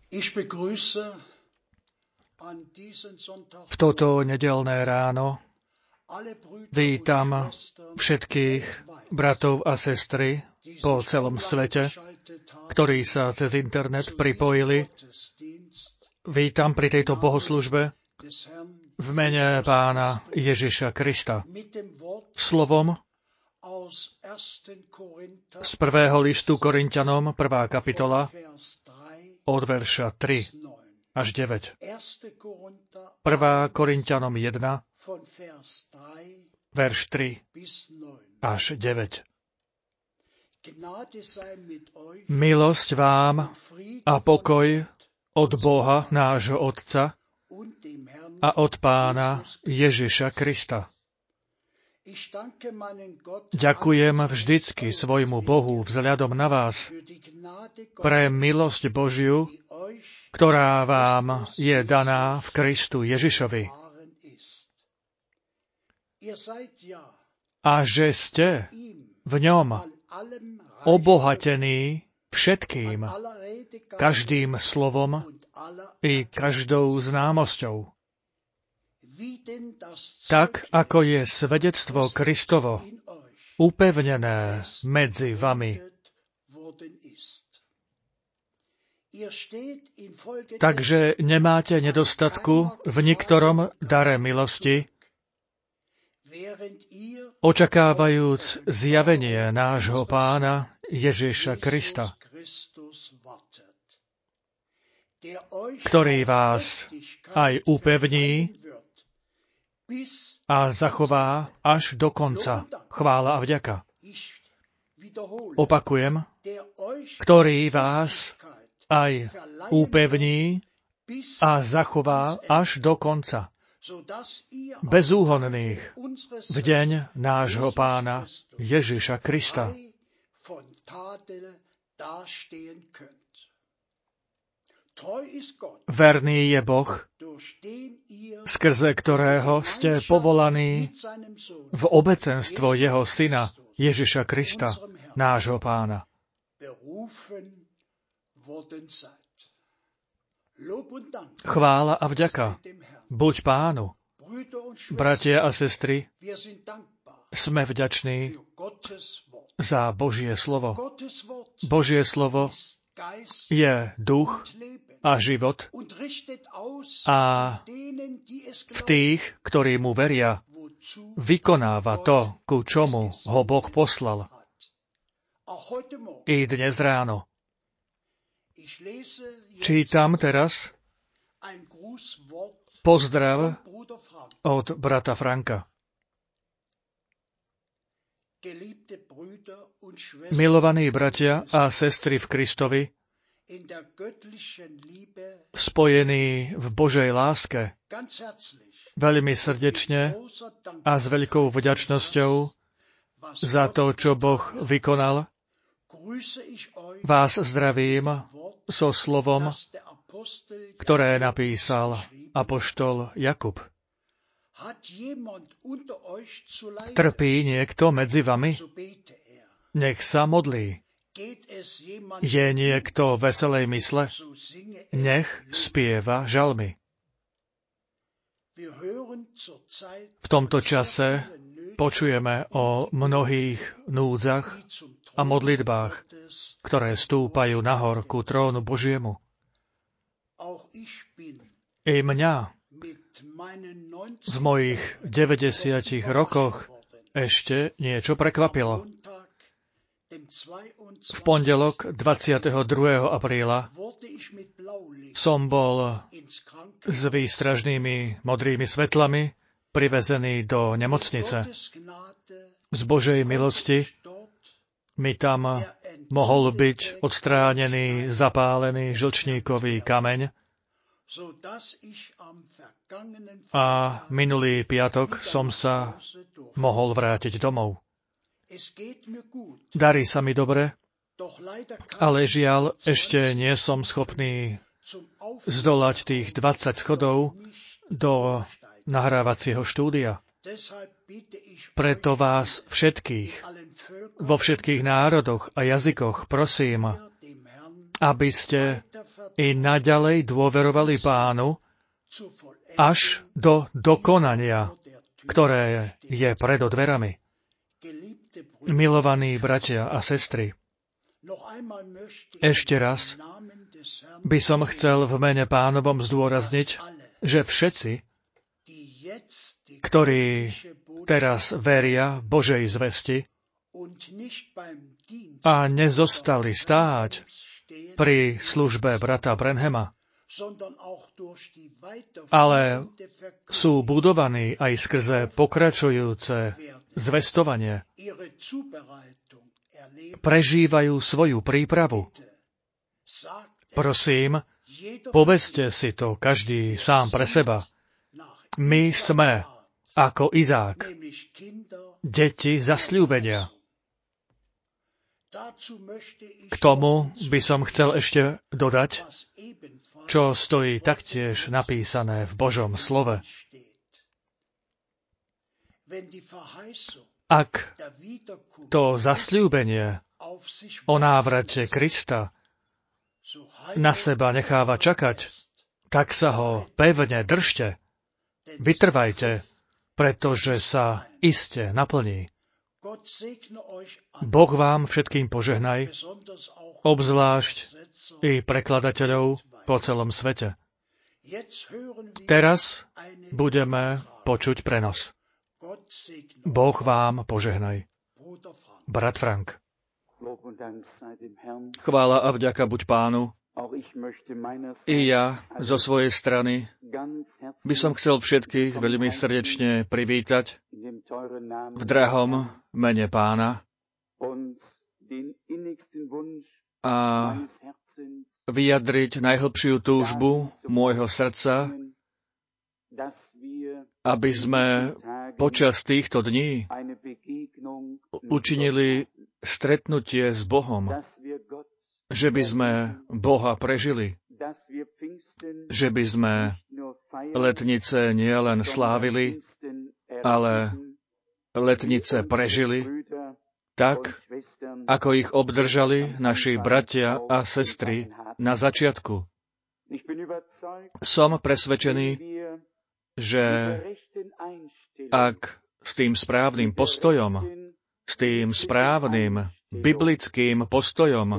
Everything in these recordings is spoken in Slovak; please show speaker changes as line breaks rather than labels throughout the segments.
V toto nedeľné ráno vítam všetkých bratov a sestry po celom svete, ktorí sa cez internet pripojili. Vítam pri tejto bohoslužbe v mene Pána Ježiša Krista. Slovom z 1. listu Korinťanom, 1. kapitola, od verša 3 až 9. 1. Korinťanom 1, verš 3 až 9. Milosť vám a pokoj od Boha, nášho Otca, a od Pána Ježiša Krista. Ďakujem vždycky svojmu Bohu vzhľadom na vás pre milosť Božiu, ktorá vám je daná v Kristu Ježišovi. A že ste v ňom obohatení všetkým, každým slovom i každou známosťou. Tak, ako je svedectvo Kristovo upevnené medzi vami. Takže nemáte nedostatku v niktorom dare milosti, očakávajúc zjavenie nášho Pána Ježiša Krista, ktorý vás aj upevní a zachová až do konca. Chvála a vďaka. Opakujem, ktorý vás aj upevní a zachová až do konca. Bezúhonných v deň nášho Pána Ježiša Krista. Verný je Boh, skrze ktorého ste povolaní v obecenstvo Jeho Syna Ježiša Krista, nášho Pána. Chvála a vďaka buď Pánu. Bratia a sestry, sme vďační za Božie slovo. Božie slovo je duch a život a v tých, ktorí mu veria, vykonáva to, ku čomu ho Boh poslal. I dnes ráno. Čítam teraz pozdrav od brata Franka. Milovaní bratia a sestry v Kristovi, spojení v Božej láske, veľmi srdečne a s veľkou vďačnosťou za to, čo Boh vykonal, vás zdravím so slovom, ktoré napísal apoštol Jakub. Trpí niekto medzi vami? Nech sa modlí. Je niekto veselej mysle? Nech spieva žalmy. V tomto čase počujeme o mnohých núdzach a modlitbách, ktoré stúpajú nahor ku trónu Božiemu. I mňa v mojich 90 rokoch ešte niečo prekvapilo. V pondelok 22. apríla som bol s výstražnými modrými svetlami privezený do nemocnice. Z Božej milosti mi tam mohol byť odstránený zapálený žlčníkový kameň a minulý piatok som sa mohol vrátiť domov. Darí sa mi dobre, ale žiaľ, ešte nie som schopný zdolať tých 20 schodov do nahrávacieho štúdia. Preto vás všetkých, vo všetkých národoch a jazykoch prosím, aby ste i naďalej dôverovali Pánu až do dokonania, ktoré je pred dverami. Milovaní bratia a sestry, ešte raz by som chcel v mene Pánovom zdôrazniť, že všetci, ktorí teraz veria Božej zvesti a nezostali stáť pri službe brata Branhama, ale sú budovaní aj skrze pokračujúce zvestovanie, prežívajú svoju prípravu. Prosím, povedzte si to každý sám pre seba. My sme ako Izák, deti zasľúbenia. K tomu by som chcel ešte dodať, čo stojí taktiež napísané v Božom slove. Ak to zasľúbenie o návrate Krista na seba necháva čakať, tak sa ho pevne držte, vytrvajte, pretože sa iste naplní. Boh vám všetkým požehnaj, obzvlášť i prekladateľov po celom svete. Teraz budeme počuť prenos. Boh vám požehnaj. Brat Frank. Chvála a vďaka buď Pánu. I ja zo svojej strany by som chcel všetkých veľmi srdečne privítať v drahom mene Pána a vyjadriť najhlbšiu túžbu môjho srdca, aby sme počas týchto dní učinili stretnutie s Bohom, že by sme Boha prežili, že by sme letnice nielen slávili, ale letnice prežili tak, ako ich obdržali naši bratia a sestry na začiatku. Som presvedčený, že ak s tým správnym postojom, s tým správnym biblickým postojom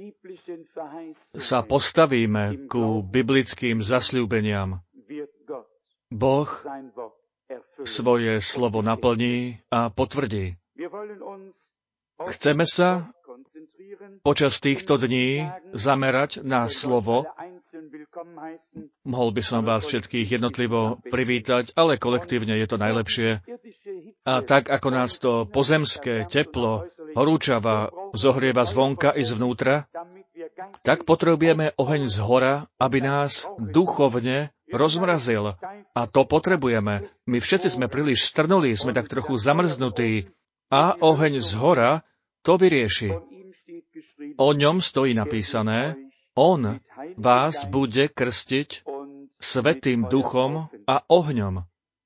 sa postavíme ku biblickým zasľúbeniam, Boh svoje slovo naplní a potvrdí. Chceme sa počas týchto dní zamerať na slovo. Mohol by som vás všetkých jednotlivo privítať, ale kolektívne je to najlepšie. A tak, ako nás to pozemské teplo, horúčava, zohrieva zvonka i zvnútra, tak potrebujeme oheň z hora, aby nás duchovne rozmrazil. A to potrebujeme. My všetci sme príliš strnuli, sme tak trochu zamrznutí. A oheň z hora to vyrieši. O ňom stojí napísané, on vás bude krstiť Svätým Duchom a ohňom.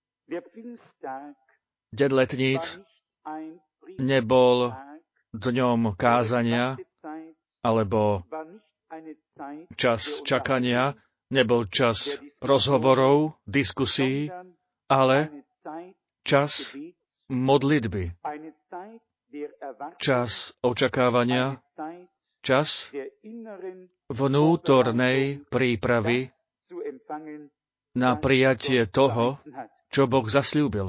Deň letníc nebol dňom kázania alebo čas čakania, nebol čas rozhovorov, diskusí, ale čas modlitby, čas očakávania, čas vnútornej prípravy na prijatie toho, čo Boh zasľúbil.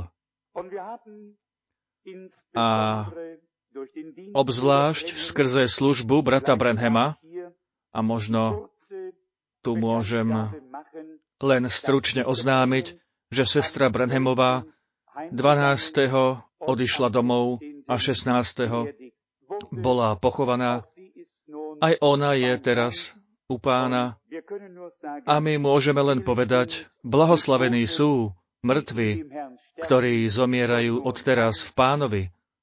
A obzvlášť skrze službu brata Branhama, a možno tu môžem len stručne oznámiť, že sestra Branhamová 12. odišla domov a 16. bola pochovaná. Aj ona je teraz u Pána a my môžeme len povedať, blahoslavení sú mŕtvi, ktorí zomierajú odteraz v Pánovi.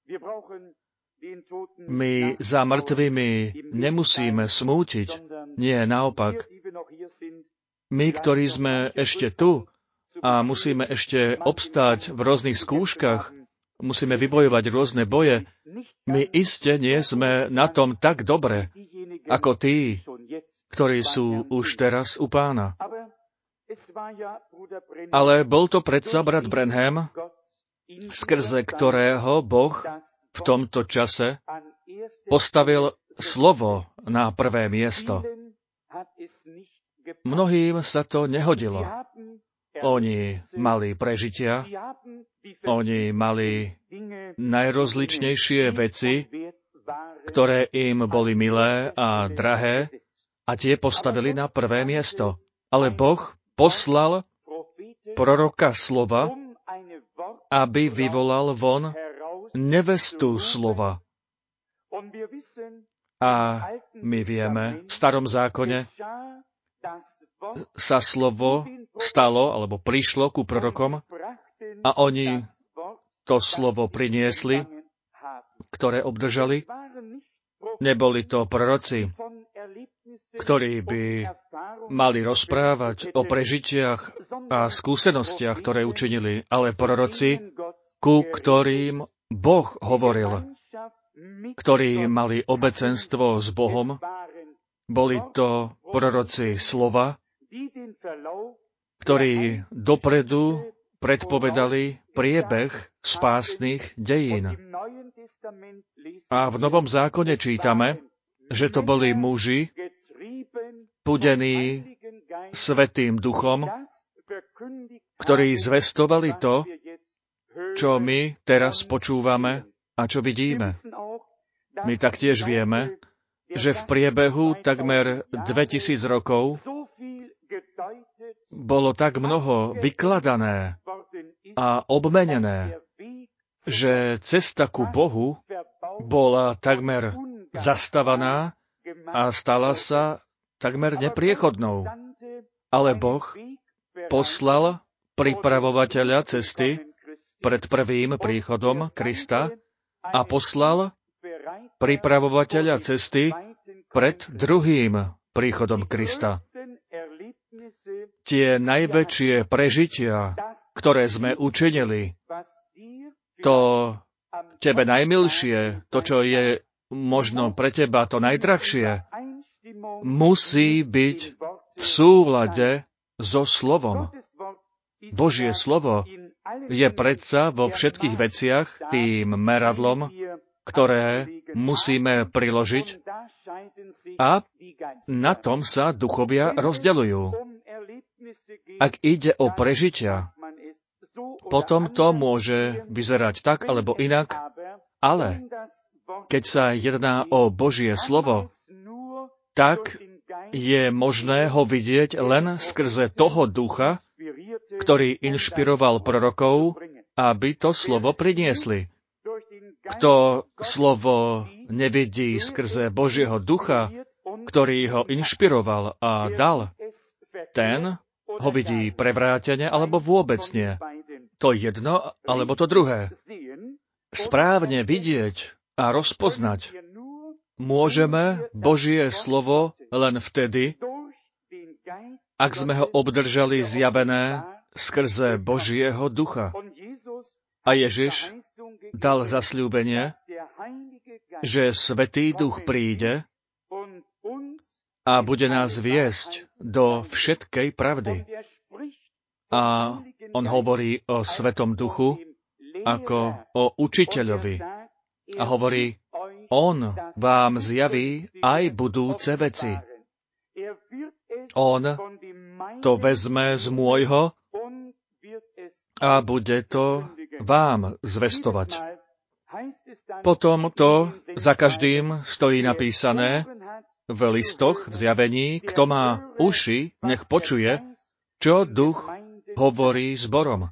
My za mŕtvými nemusíme smútiť, nie naopak. My, ktorí sme ešte tu a musíme ešte obstáť v rôznych skúškach, musíme vybojovať rôzne boje, my iste nie sme na tom tak dobre, ako tí, ktorí sú už teraz u Pána. Ale bol to predsa brat Branham, skrze ktorého Boh v tomto čase postavil slovo na prvé miesto. Mnohým sa to nehodilo. Oni mali prežitia, oni mali najrozličnejšie veci, ktoré im boli milé a drahé, a tie postavili na prvé miesto. Ale Boh poslal proroka slova, aby vyvolal von nevestu slova. A my vieme, v Starom zákone sa slovo stalo, alebo prišlo ku prorokom a oni to slovo priniesli, ktoré obdržali. Neboli to proroci, ktorí by mali rozprávať o prežitiach a skúsenostiach, ktoré učinili, ale proroci, ku ktorým Boh hovoril, ktorí mali obecenstvo s Bohom. Boli to proroci slova, ktorí dopredu predpovedali priebeh spásnych dejín. A v Novom zákone čítame, že to boli muži, pudení Svätým Duchom, ktorí zvestovali to, čo my teraz počúvame a čo vidíme. My taktiež vieme, že v priebehu takmer 2000 rokov bolo tak mnoho vykladané a obmenené, že cesta ku Bohu bola takmer zastavaná a stala sa takmer nepriechodnou. Ale Boh poslal pripravovateľa cesty pred prvým príchodom Krista a poslal pripravovateľa cesty pred druhým príchodom Krista. Tie najväčšie prežitia, ktoré sme učinili, to tebe najmilšie, to, čo je možno pre teba to najdrahšie, musí byť v súlade so slovom. Božie slovo je predsa vo všetkých veciach tým meradlom, ktoré musíme priložiť, a na tom sa duchovia rozdeľujú. Ak ide o prežitia, potom to môže vyzerať tak alebo inak, ale keď sa jedná o Božie slovo, tak je možné ho vidieť len skrze toho ducha, ktorý inšpiroval prorokov, aby to slovo priniesli. Kto slovo nevidí skrze Božieho ducha, ktorý ho inšpiroval a dal, ten ho vidí prevrátene alebo vôbec nie. To jedno alebo to druhé. Správne vidieť a rozpoznať môžeme Božie slovo len vtedy, ak sme ho obdržali zjavené skrze Božieho ducha. A Ježiš dal zasľúbenie, že Svätý Duch príde a bude nás viesť do všetkej pravdy. A on hovorí o Svätom Duchu ako o učiteľovi. A hovorí, on vám zjaví aj budúce veci. On to vezme z môjho a bude to vám zvestovať. Potom to za každým stojí napísané v listoch, v zjavení, kto má uši, nech počuje, čo Duch hovorí zborom.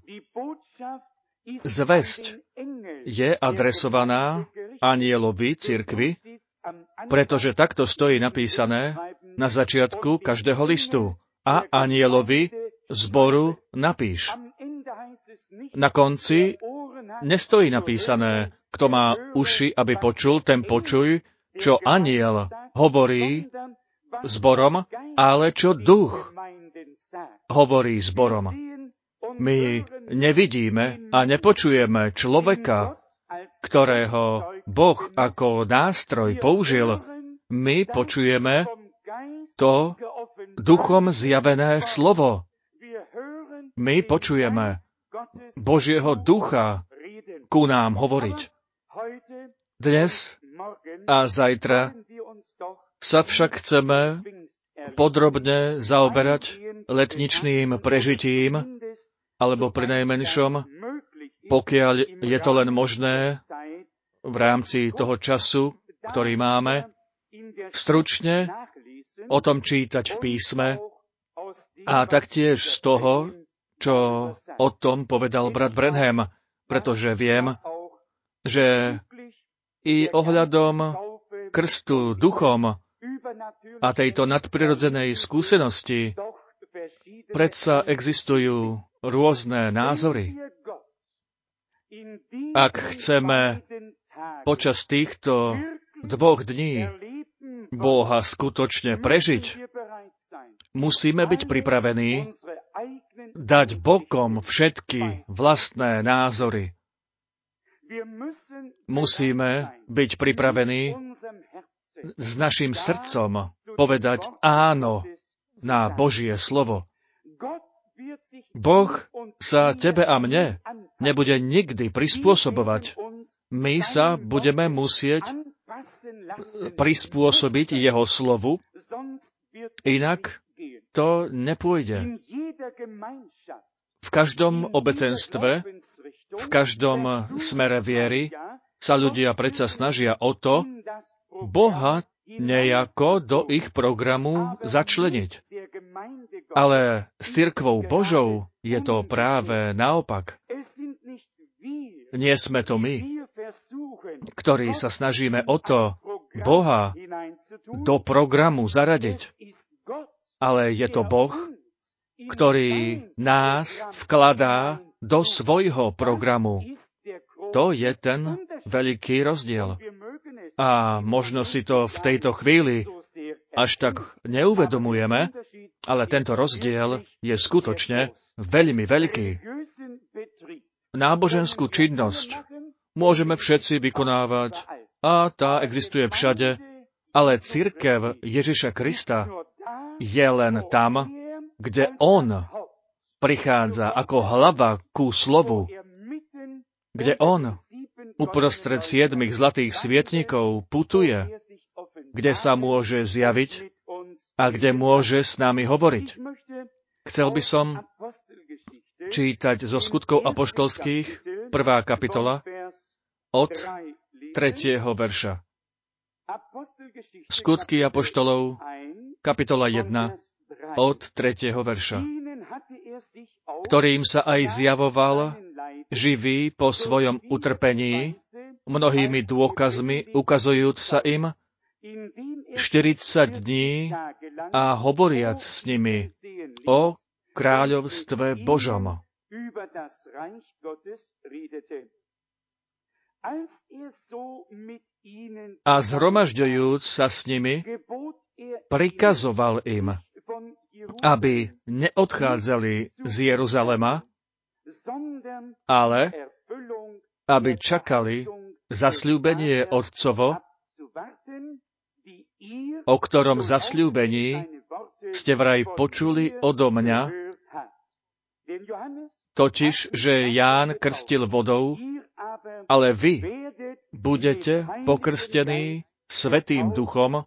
Zvesť je adresovaná anjelovi cirkvi, pretože takto stojí napísané na začiatku každého listu. A anjelovi zboru napíš. Na konci nestojí napísané, kto má uši, aby počul, ten počuj, čo anjel hovorí zborom, ale čo duch hovorí zborom. My nevidíme a nepočujeme človeka, ktorého Boh ako nástroj použil. My počujeme to duchom zjavené slovo. My počujeme Božieho ducha ku nám hovoriť. Dnes a zajtra sa však chceme podrobne zaoberať letničným prežitím, alebo prinajmenšom, pokiaľ je to len možné, v rámci toho času, ktorý máme, stručne o tom čítať v písme a taktiež z toho, čo o tom povedal brat Branham, pretože viem, že i ohľadom krstu duchom a tejto nadprirodzenej skúsenosti predsa existujú rôzne názory. Ak chceme počas týchto 2 dní Boha skutočne prežiť, musíme byť pripravení dať bokom všetky vlastné názory. Musíme byť pripravení s našim srdcom povedať áno na Božie slovo. Boh sa tebe a mne nebude nikdy prispôsobovať. My sa budeme musieť prispôsobiť jeho slovu, inak to nepôjde. V každom obecenstve, v každom smere viery sa ľudia predsa snažia o to, Boha nejako do ich programu začleniť. Ale s cirkvou Božou je to práve naopak. Nie sme to my, ktorí sa snažíme o to Boha do programu zaradiť, ale je to Boh, ktorý nás vkladá do svojho programu. To je ten veľký rozdiel. A možno si to v tejto chvíli až tak neuvedomujeme, ale tento rozdiel je skutočne veľmi veľký. Náboženskú činnosť môžeme všetci vykonávať a tá existuje všade, ale cirkev Ježiša Krista je len tam, kde on prichádza ako hlava ku slovu, kde on uprostred 7 zlatých svietnikov putuje, kde sa môže zjaviť a kde môže s nami hovoriť. Chcel by som čítať zo Skutkov apoštolských, 1. kapitola, od 3. verša. Skutky apoštolov, kapitola 1, od 3. verša. Ktorým sa aj zjavoval živý po svojom utrpení, mnohými dôkazmi ukazujúc sa im 40 dní a hovoriac s nimi o kráľovstve Božom. A zhromažďujúc sa s nimi, prikazoval im, aby neodchádzali z Jeruzalema, ale aby čakali zasľúbenie Otcovo, o ktorom zasľúbení ste vraj počuli odo mňa, totiž, že Ján krstil vodou, ale vy budete pokrstení Svätým Duchom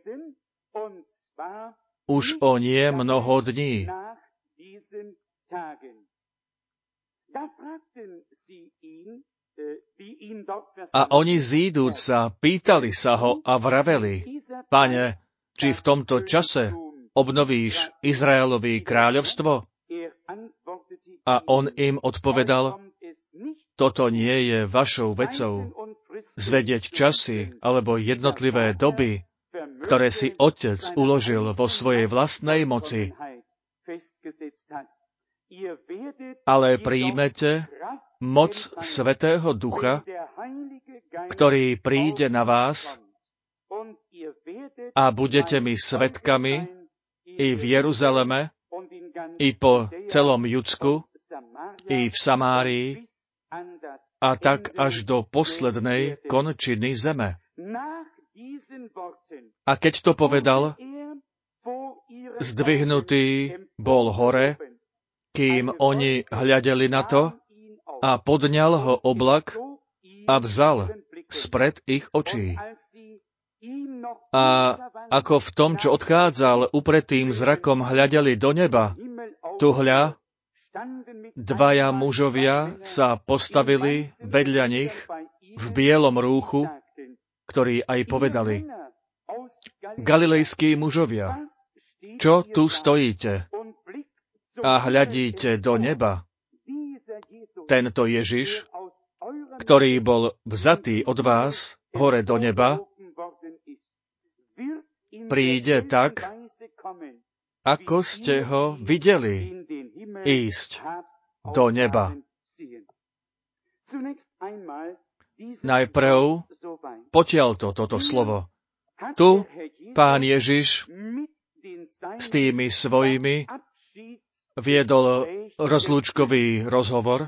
už o nie mnoho dní. A oni zídúc sa, pýtali sa ho a vraveli, Pane, či v tomto čase obnovíš Izraelovi kráľovstvo? A on im odpovedal, toto nie je vašou vecou, zvedieť časy alebo jednotlivé doby, ktoré si Otec uložil vo svojej vlastnej moci. Ale príjmete moc Svätého Ducha, ktorý príde na vás a budete mi svedkami i v Jeruzaleme, i po celom Judsku, i v Samárii, a tak až do poslednej končiny zeme. A keď to povedal, zdvihnutý bol hore, kým oni hľadeli na to, a podňal ho oblak a vzal spred ich očí. A ako v tom, čo odchádzal, upretým zrakom hľadeli do neba, tu hľa, dvaja mužovia sa postavili vedľa nich v bielom rúchu, ktorí aj povedali: Galilejskí mužovia, čo tu stojíte a hľadíte do neba? Tento Ježiš, ktorý bol vzatý od vás hore do neba, príde tak, ako ste ho videli ísť do neba. Najprv potiaľto toto slovo. Tu Pán Ježiš s tými svojimi viedol rozlúčkový rozhovor.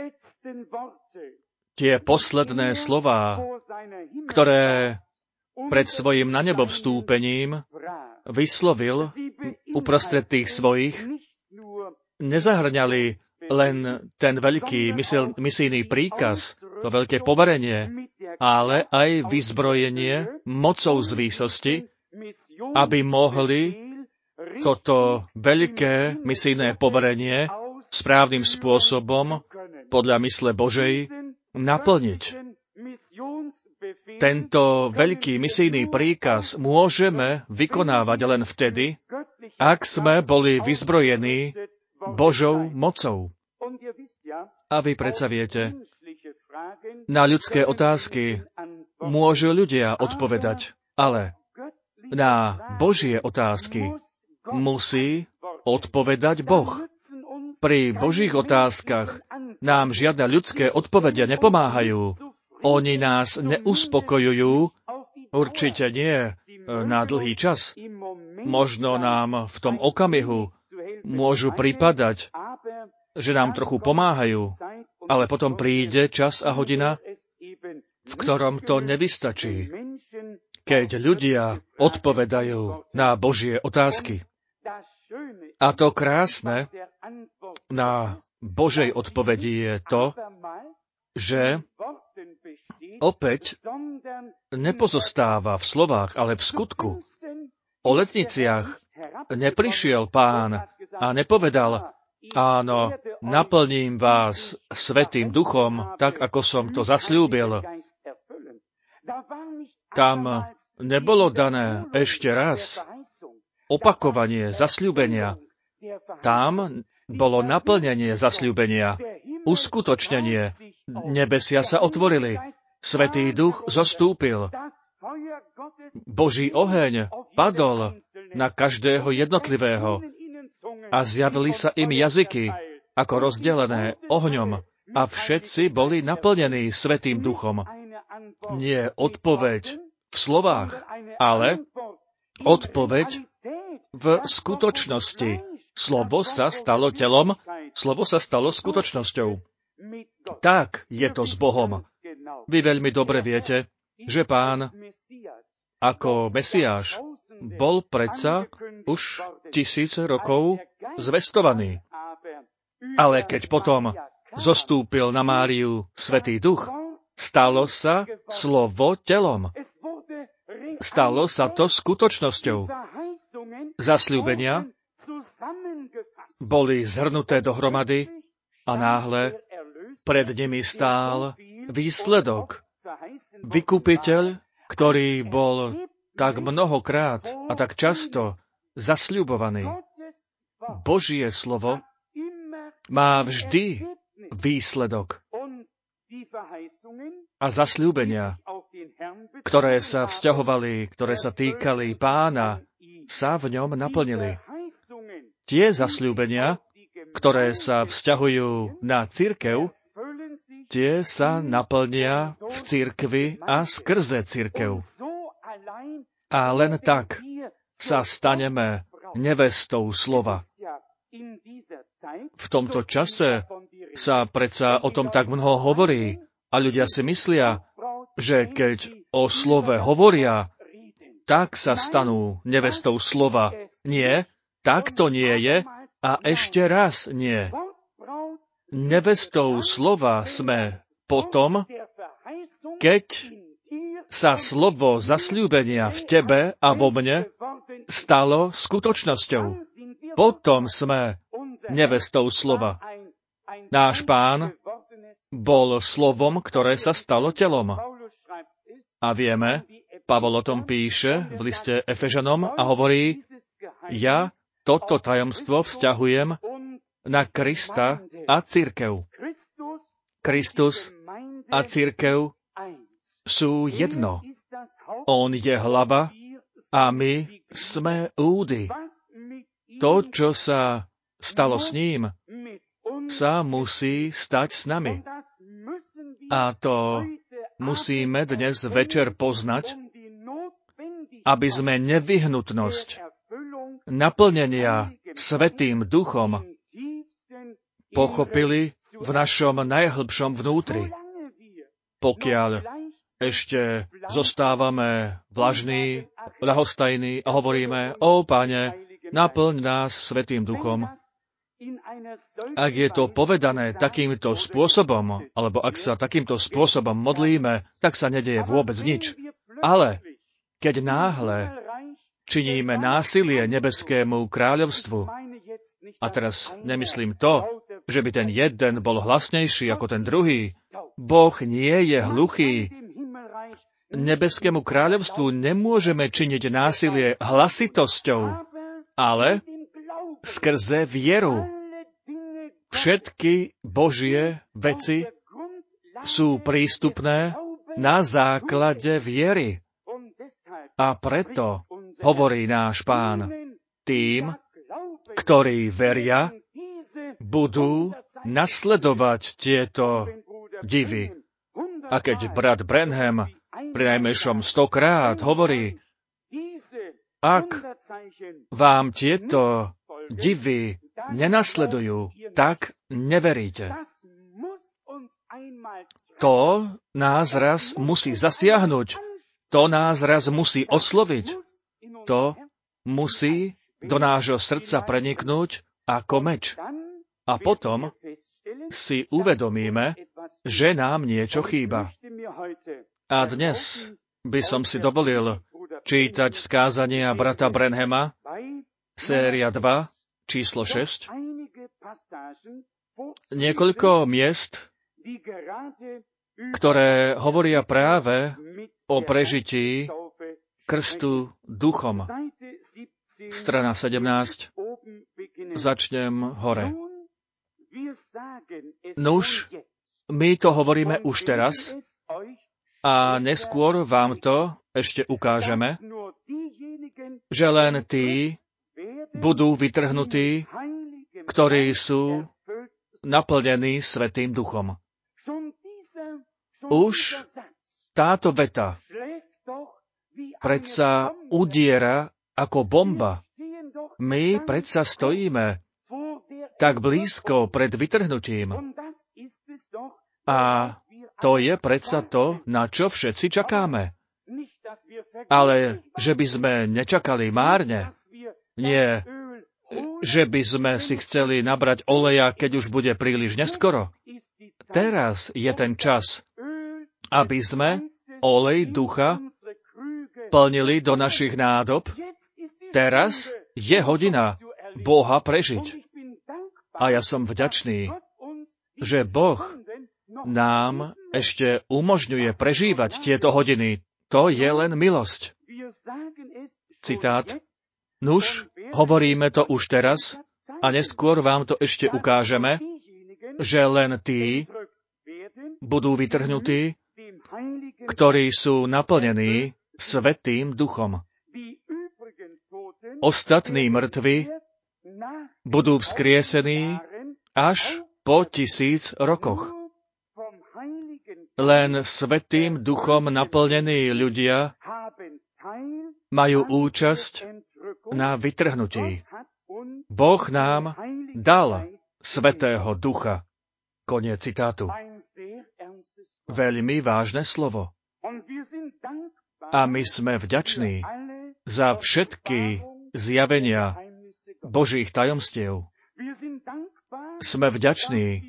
Tie posledné slová, ktoré pred svojim na nebo vstúpením vyslovil uprostred tých svojich, nezahrňali len ten veľký misijný príkaz, to veľké poverenie, ale aj vyzbrojenie mocou z výsosti, aby mohli toto veľké misijné poverenie správnym spôsobom podľa mysle Božej naplniť. Tento veľký misijný príkaz môžeme vykonávať len vtedy, ak sme boli vyzbrojení Božou mocou. A vy predsa viete, na ľudské otázky môžu ľudia odpovedať, ale na Božie otázky musí odpovedať Boh. Pri Božích otázkach nám žiadne ľudské odpovede nepomáhajú. Oni nás neuspokojujú, určite nie na dlhý čas. Možno nám v tom okamihu môžu pripadať, že nám trochu pomáhajú, ale potom príde čas a hodina, v ktorom to nevystačí, keď ľudia odpovedajú na Božie otázky. A to krásne na Božej odpovedi je to, že opäť nepozostáva v slovách, ale v skutku. O letniciach neprišiel Pán a nepovedal: áno, naplním vás Svätým Duchom, tak ako som to zasľúbil. Tam nebolo dané ešte raz opakovanie zasľúbenia. Tam bolo naplnenie zasľúbenia, uskutočnenie. Nebesia sa otvorili, Svätý Duch zostúpil. Boží oheň padol na každého jednotlivého a zjavili sa im jazyky, ako rozdelené ohňom, a všetci boli naplnení Svätým Duchom. Nie odpoveď v slovách, ale odpoveď v skutočnosti. Slovo sa stalo telom, slovo sa stalo skutočnosťou. Tak je to s Bohom. Vy veľmi dobre viete, že Pán ako Mesiáš bol predsa už 1000 rokov zvestovaný. Ale keď potom zostúpil na Máriu Svätý Duch, stalo sa slovo telom. Stalo sa to skutočnosťou. Zasľúbenia boli zhrnuté dohromady a náhle pred nimi stál výsledok. Vykupiteľ, ktorý bol tak mnohokrát a tak často zasľubovaný. Božie slovo má vždy výsledok. A zasľúbenia, ktoré sa vzťahovali, ktoré sa týkali Pána, sa v ňom naplnili. Tie zasľúbenia, ktoré sa vzťahujú na cirkev, tie sa naplnia v cirkvi a skrze cirkev. A len tak sa staneme nevestou slova. V tomto čase sa predsa o tom tak mnoho hovorí a ľudia si myslia, že keď o slove hovoria, tak sa stanú nevestou slova. Nie, tak to nie je a ešte raz nie. Nevestou slova sme potom, keď sa slovo zasľúbenia v tebe a vo mne stalo skutočnosťou. Potom sme nevestou slova. Náš Pán bol slovom, ktoré sa stalo telom. A vieme, Pavol o tom píše v liste Efežanom a hovorí, ja toto tajomstvo vzťahujem na Krista a cirkev. Kristus a cirkev sú jedno. On je hlava a my sme údy. To, čo sa stalo s ním, sa musí stať s nami. A to musíme dnes večer poznať, aby sme nevyhnutnosť naplnenia Svätým Duchom pochopili v našom najhlbšom vnútri. Pokiaľ ešte zostávame vlažní, ľahostajní a hovoríme, ó Pane, naplň nás Svätým Duchom. Ak je to povedané takýmto spôsobom, alebo ak sa takýmto spôsobom modlíme, tak sa nedeje vôbec nič. Ale keď náhle činíme násilie nebeskému kráľovstvu, a teraz nemyslím to, že by ten jeden bol hlasnejší ako ten druhý, Boh nie je hluchý. Nebeskému kráľovstvu nemôžeme činiť násilie hlasitosťou, ale skrze vieru. Všetky Božie veci sú prístupné na základe viery. A preto hovorí náš Pán, tým, ktorí veria, budú nasledovať tieto divy. A keď brat Branham prinajmenšom 100-krát hovorí, ak vám tieto divy nenasledujú, tak neveríte. To nás raz musí zasiahnuť, to nás raz musí osloviť, to musí do nášho srdca preniknúť ako meč. A potom si uvedomíme, že nám niečo chýba. A dnes by som si dovolil čítať skázania brata Branhama, séria 2, číslo 6, niekoľko miest, ktoré hovoria práve o prežití krstu duchom. Strana 17, začnem hore. Nuž, my to hovoríme už teraz a neskôr vám to ešte ukážeme, že len tí budú vytrhnutí, ktorí sú naplnení Svätým Duchom. Už táto veta predsa udiera ako bomba. My predsa stojíme tak blízko pred vytrhnutím. A to je predsa to, na čo všetci čakáme. Ale že by sme nečakali márne, nie, že by sme si chceli nabrať oleja, keď už bude príliš neskoro. Teraz je ten čas, aby sme olej ducha plnili do našich nádob. Teraz je hodina Boha prežiť. A ja som vďačný, že Boh nám ešte umožňuje prežívať tieto hodiny. To je len milosť. Citát. Nuž, hovoríme to už teraz a neskôr vám to ešte ukážeme, že len tí budú vytrhnutí, ktorí sú naplnení Svätým Duchom. Ostatní mŕtvi budú vzkriesení až po 1000 rokoch. Len Svätým Duchom naplnení ľudia majú účasť na vytrhnutí. Boh nám dal Svätého Ducha. Koniec citátu. Veľmi vážne slovo. A my sme vďační za všetky zjavenia Božích tajomstiev. Sme vďační,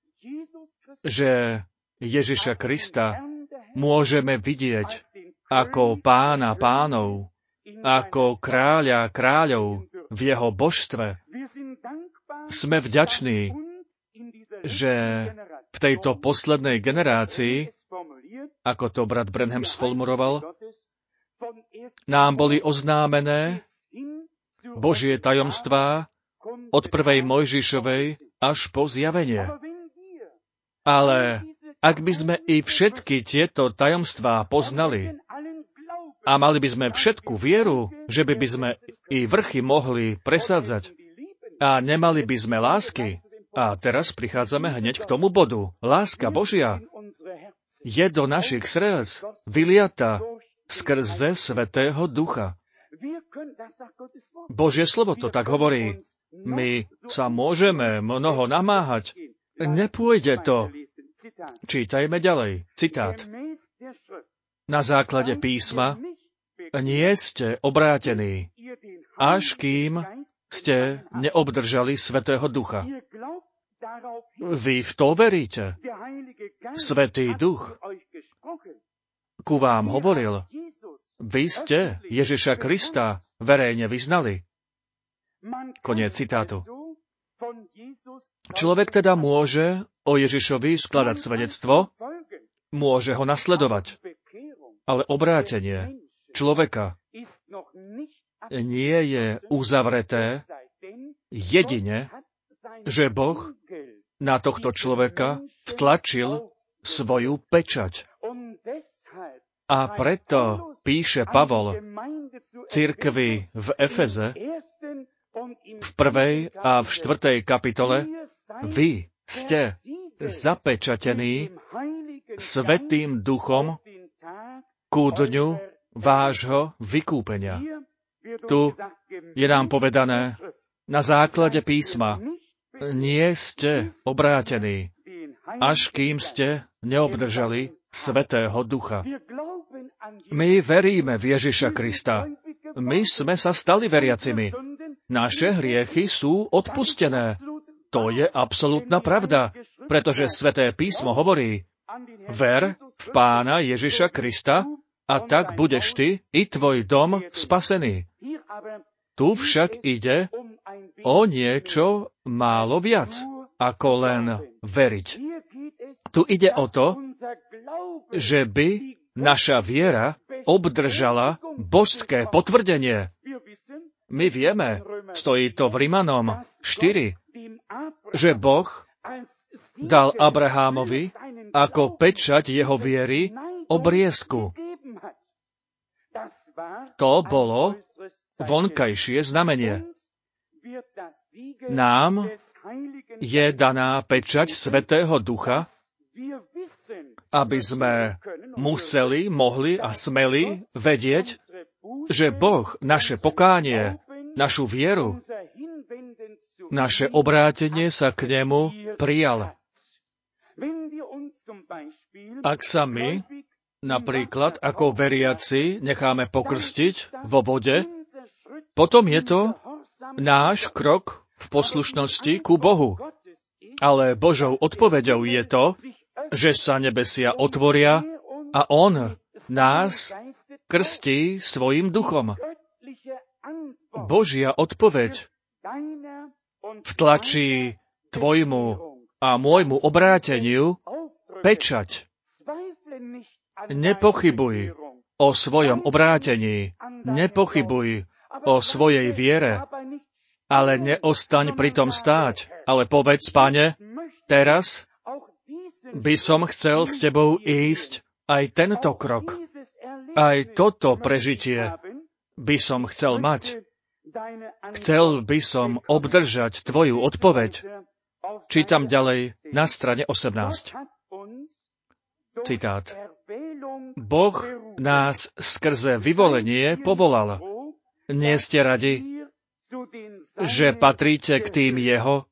že Ježiša Krista môžeme vidieť ako Pána pánov, ako Kráľa kráľov v jeho božstve. Sme vďační, že v tejto poslednej generácii, ako to brat Branham sformuloval, nám boli oznámené Božie tajomstvá od prvej Mojžišovej až po zjavenie. Ale ak by sme i všetky tieto tajomstvá poznali a mali by sme všetku vieru, že by sme i vrchy mohli presádzať a nemali by sme lásky, a teraz prichádzame hneď k tomu bodu. Láska Božia je do našich srdc vyliata skrze Svätého Ducha. Božie slovo to tak hovorí. My sa môžeme mnoho namáhať. Nepôjde to. Čítajme ďalej. Citát. Na základe písma nie ste obrátení, až kým ste neobdržali Svätého Ducha. Vy v to veríte? Svätý Duch ku vám hovoril. Vy ste Ježiša Krista verejne vyznali. Koniec citátu. Človek teda môže o Ježišovi skladať svedectvo, môže ho nasledovať, ale obrátenie človeka nie je uzavreté jedine, že Boh na tohto človeka vtlačil svoju pečať. A preto píše Pavol cirkvi v Efeze v 1. a v 4. kapitole: Vy ste zapečatení Svätým Duchom ku dňu vášho vykúpenia. Tu je nám povedané na základe písma: nie ste obrátení, až kým ste neobdržali Svätého Ducha. My veríme v Ježiša Krista. My sme sa stali veriacimi. Naše hriechy sú odpustené. To je absolútna pravda, pretože Sväté písmo hovorí: ver v Pána Ježiša Krista a tak budeš ty i tvoj dom spasený. Tu však ide o niečo málo viac, ako len veriť. Tu ide o to, že by naša viera obdržala božské potvrdenie. My vieme, stojí to v Rimanom 4, že Boh dal Abrahámovi ako pečať jeho viery obriezku. To bolo vonkajšie znamenie. Nám je daná pečať Svätého Ducha, aby sme mohli a smeli vedieť, že Boh naše pokánie, našu vieru, naše obrátenie sa k nemu prijal. Ak sa my, napríklad ako veriaci, necháme pokrstiť vo vode, potom je to náš krok v poslušnosti ku Bohu. Ale Božou odpoveďou je to, že sa nebesia otvoria a On nás krstí svojím duchom. Božia odpoveď vtlačí tvojmu a môjmu obráteniu pečať. Nepochybuj o svojom obrátení, nepochybuj o svojej viere, ale neostaň pri tom stáť, ale povedz: Pane, teraz by som chcel s tebou ísť aj tento krok. Aj toto prežitie by som chcel mať. Chcel by som obdržať tvoju odpoveď. Čítam ďalej na strane 18. Citát. Boh nás skrze vyvolenie povolal. Nie ste radi, že patríte k tým jeho?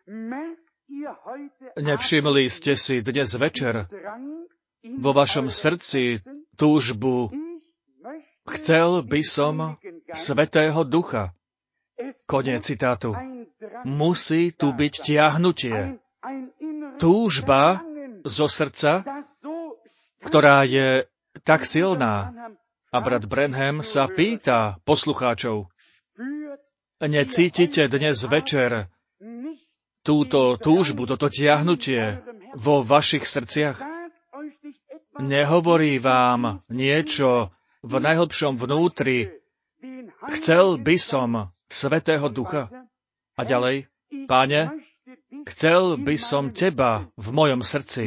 Nevšimli ste si dnes večer vo vašom srdci túžbu: chcel by som Svätého Ducha. Koniec citátu. Musí tu byť tiahnutie. Túžba zo srdca, ktorá je tak silná. A brat Branham sa pýta poslucháčov, necítite dnes večer túto túžbu, toto tiahnutie vo vašich srdciach? Nehovorí vám niečo v najhlbšom vnútri, chcel by som Svätého Ducha? A ďalej, Páne, chcel by som Teba v mojom srdci.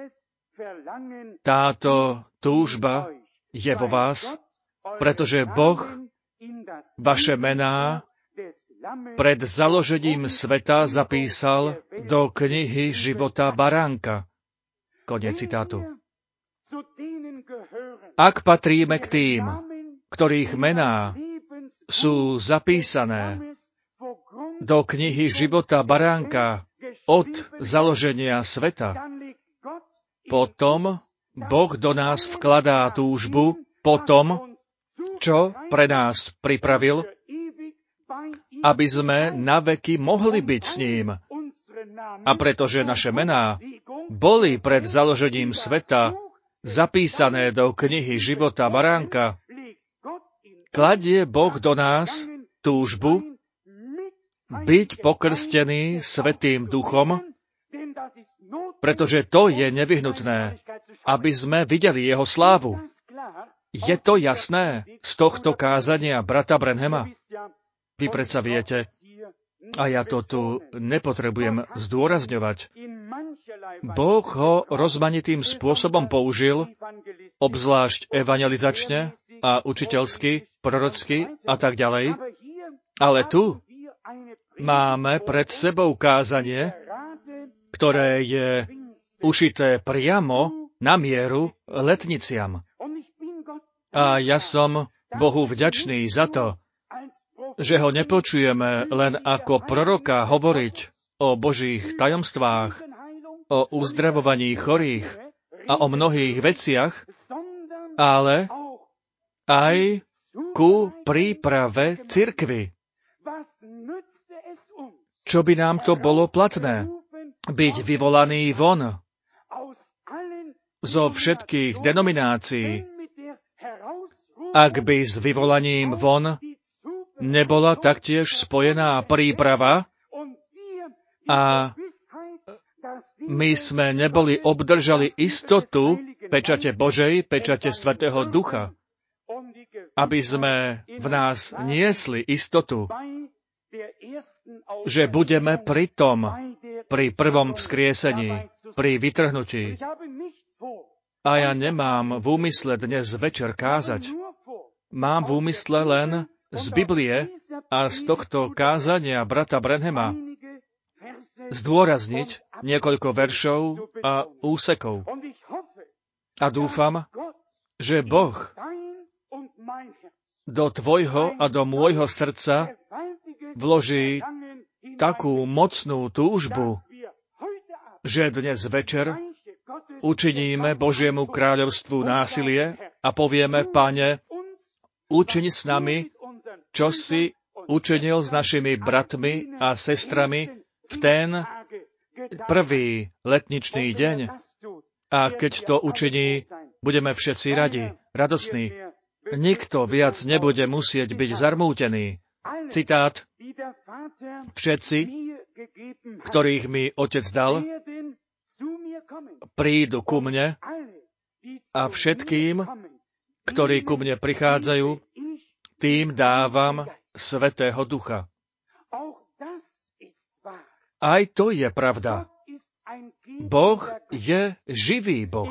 Táto túžba je vo vás, pretože Boh vaše mená pred založením sveta zapísal do knihy života baránka. Koniec citátu. Ak patríme k tým, ktorých mená sú zapísané do knihy života baránka od založenia sveta, potom Boh do nás vkladá túžbu po tom, čo pre nás pripravil, aby sme naveky mohli byť s ním. A pretože naše mená boli pred založením sveta zapísané do knihy života baránka, kladie Boh do nás túžbu byť pokrstený Svätým Duchom, pretože to je nevyhnutné, aby sme videli jeho slávu. Je to jasné z tohto kázania brata Branhama? Vy predsa viete, a ja to tu nepotrebujem zdôrazňovať, Boh ho rozmanitým spôsobom použil, obzvlášť evangelizačne a učiteľsky, prorocky a tak ďalej. Ale tu máme pred sebou kázanie, ktoré je ušité priamo na mieru letniciam. A ja som Bohu vďačný za to, že ho nepočujeme len ako proroka hovoriť o Božích tajomstvách, o uzdravovaní chorých a o mnohých veciach, ale aj ku príprave cirkvi. Čo by nám to bolo platné? Byť vyvolaný von zo všetkých denominácií, ak by s vyvolaním von nebola taktiež spojená príprava a my sme neboli obdržali istotu pečate Božej, pečate Svätého Ducha, aby sme v nás niesli istotu, že budeme pri tom, pri prvom vzkriesení, pri vytrhnutí. A ja nemám v úmysle dnes večer kázať. Mám v úmysle len z Biblie a z tohto kázania brata Branhama zdôrazniť niekoľko veršov a úsekov. A dúfam, že Boh do tvojho a do môjho srdca vloží takú mocnú túžbu, že dnes večer učiníme Božiemu kráľovstvu násilie a povieme, Pane, učiň s nami, čo si učinil s našimi bratmi a sestrami v ten prvý letničný deň. A keď to učiní, budeme všetci radi, radosní. Nikto viac nebude musieť byť zarmútený. Citát. Všetci, ktorých mi Otec dal, prídu ku mne a všetkým, ktorí ku mne prichádzajú, tým dávam Svätého Ducha. Aj to je pravda. Boh je živý Boh.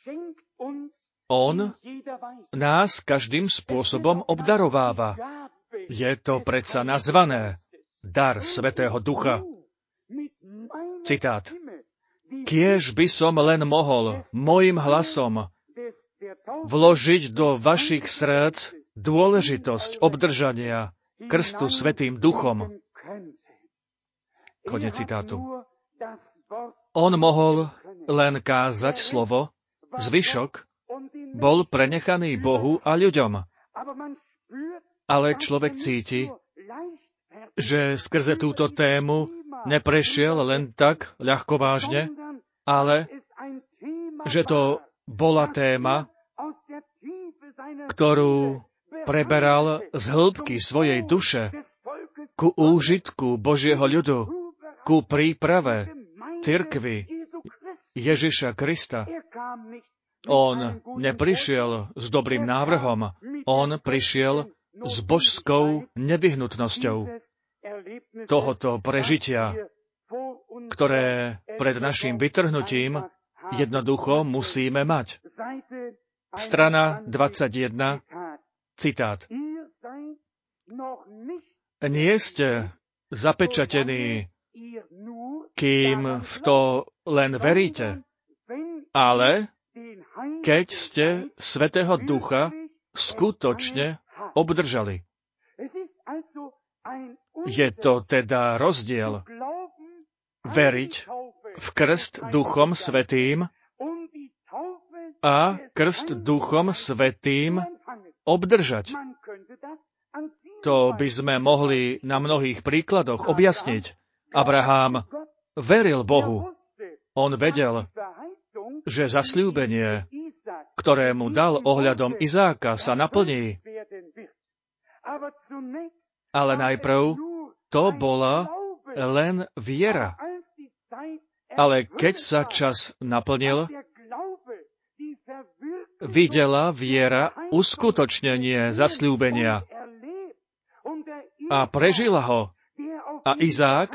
On nás každým spôsobom obdarováva. Je to predsa nazvané dar Svätého Ducha. Citát. Kiež by som len mohol mojim hlasom vložiť do vašich srdc dôležitosť obdržania krstu Svätým Duchom. Koniec citátu. On mohol len kázať slovo, zvyšok bol prenechaný Bohu a ľuďom. Ale človek cíti, že skrze túto tému neprešiel len tak ľahkovážne, ale že to bola téma, ktorú preberal z hĺbky svojej duše ku úžitku Božieho ľudu, ku príprave cirkvi Ježiša Krista. On neprišiel s dobrým návrhom, on prišiel s božskou nevyhnutnosťou tohoto prežitia, ktoré pred našim vytrhnutím jednoducho musíme mať. Strana 21, citát. Nie ste zapečatení, kým v to len veríte, ale keď ste Svätého Ducha skutočne obdržali. Je to teda rozdiel veriť v krst Duchom Svätým a krst Duchom Svätým obdržať. To by sme mohli na mnohých príkladoch objasniť. Abraham veril Bohu. On vedel, že zasľúbenie, ktoré mu dal ohľadom Izáka, sa naplní. Ale najprv to bola len viera. Ale keď sa čas naplnil, videla viera uskutočnenie zasľúbenia a prežila ho. A Izák,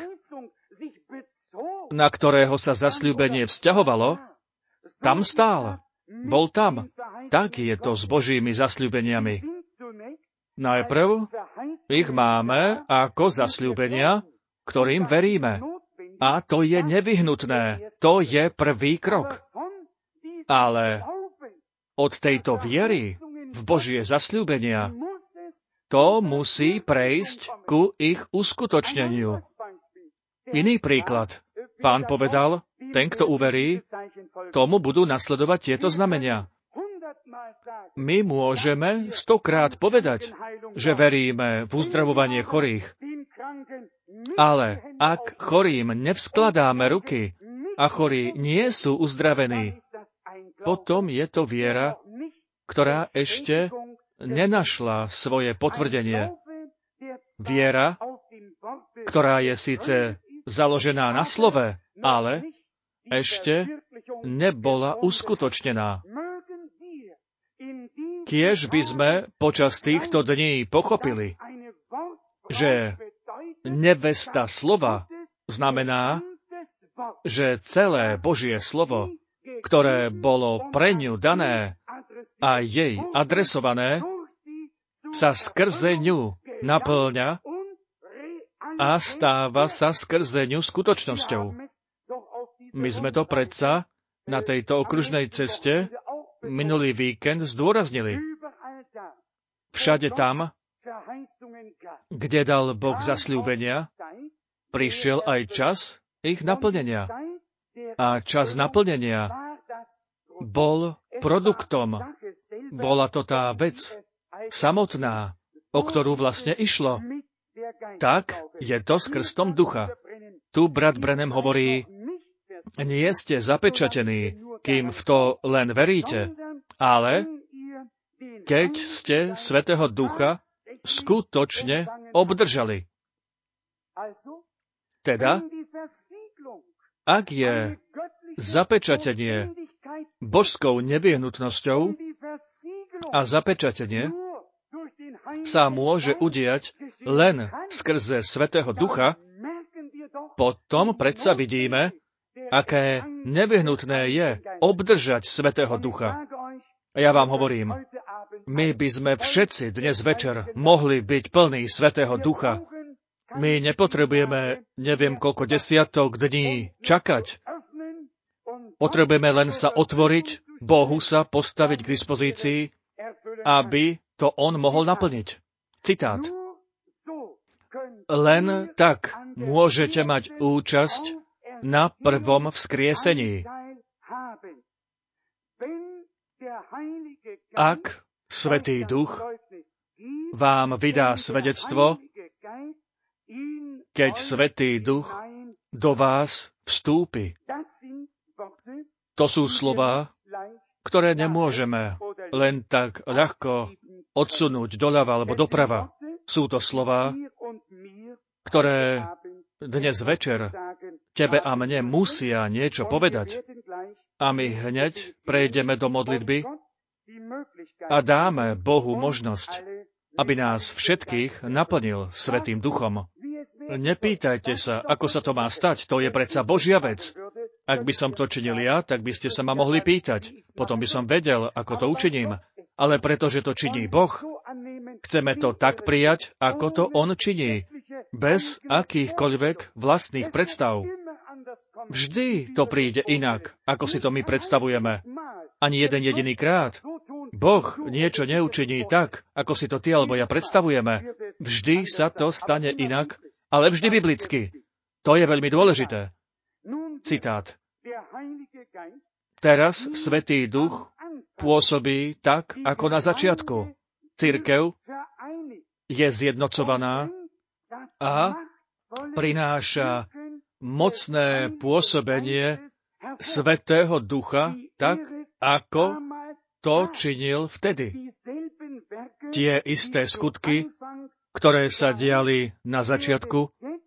na ktorého sa zasľúbenie vzťahovalo, tam stál. Bol tam. Tak je to s Božími zasľúbeniami. Najprv ich máme ako zasľúbenia, ktorým veríme. A to je nevyhnutné. To je prvý krok. Ale od tejto viery v Božie zasľúbenia to musí prejsť ku ich uskutočneniu. Iný príklad. Pán povedal, ten, kto uverí, tomu budú nasledovať tieto znamenia. My môžeme 100-krát povedať, že veríme v uzdravovanie chorých. Ale ak chorým nevskladáme ruky a chorí nie sú uzdravení, potom je to viera, ktorá ešte nenašla svoje potvrdenie. Viera, ktorá je síce založená na slove, ale ešte nebola uskutočnená. Kiež by sme počas týchto dní pochopili, že nevesta slova znamená, že celé Božie slovo, ktoré bolo pre ňu dané a jej adresované, sa skrze ňu napĺňa a stáva sa skrze ňu skutočnosťou. My sme to predsa na tejto okružnej ceste minulý víkend zdôraznili. Všade tam, kde dal Boh zasľúbenia, prišiel aj čas ich naplnenia. A čas naplnenia bol produktom. Bola to tá vec samotná, o ktorú vlastne išlo. Tak je to s krstom ducha. Tu brat Branham hovorí, nie ste zapečatení, kým v to len veríte, ale keď ste Svätého Ducha skutočne obdržali. Teda, ak je zapečatenie božskou nevyhnutnosťou a zapečatenie sa môže udiať len skrze Svätého Ducha, potom predsa vidíme, aké nevyhnutné je obdržať Svätého Ducha. A ja vám hovorím, my by sme všetci dnes večer mohli byť plní Svätého Ducha. My nepotrebujeme neviem koľko desiatok dní čakať. Potrebujeme len sa otvoriť, Bohu sa postaviť k dispozícii, aby to On mohol naplniť. Citát. Len tak môžete mať účasť na prvom vzkriesení. Ak Svätý Duch vám vydá svedectvo keď Svätý Duch do vás vstúpi. To sú slová, ktoré nemôžeme len tak ľahko odsunúť doľava alebo doprava. Sú to slová, ktoré dnes večer tebe a mne musia niečo povedať. A my hneď prejdeme do modlitby a dáme Bohu možnosť, aby nás všetkých naplnil Svätým Duchom. Nepýtajte sa, ako sa to má stať, to je predsa Božia vec. Ak by som to činil ja, tak by ste sa ma mohli pýtať. Potom by som vedel, ako to učiním. Ale pretože to činí Boh, chceme to tak prijať, ako to On činí, bez akýchkoľvek vlastných predstav. Vždy to príde inak, ako si to my predstavujeme. Ani jeden jediný krát. Boh niečo neučiní tak, ako si to ty alebo ja predstavujeme. Vždy sa to stane inak, ale vždy biblicky. To je veľmi dôležité. Citát. Teraz Svätý Duch pôsobí tak, ako na začiatku. Cirkev je zjednocovaná a prináša mocné pôsobenie Svätého Ducha, tak ako to činil vtedy. Tie isté skutky, ktoré sa diali na začiatku,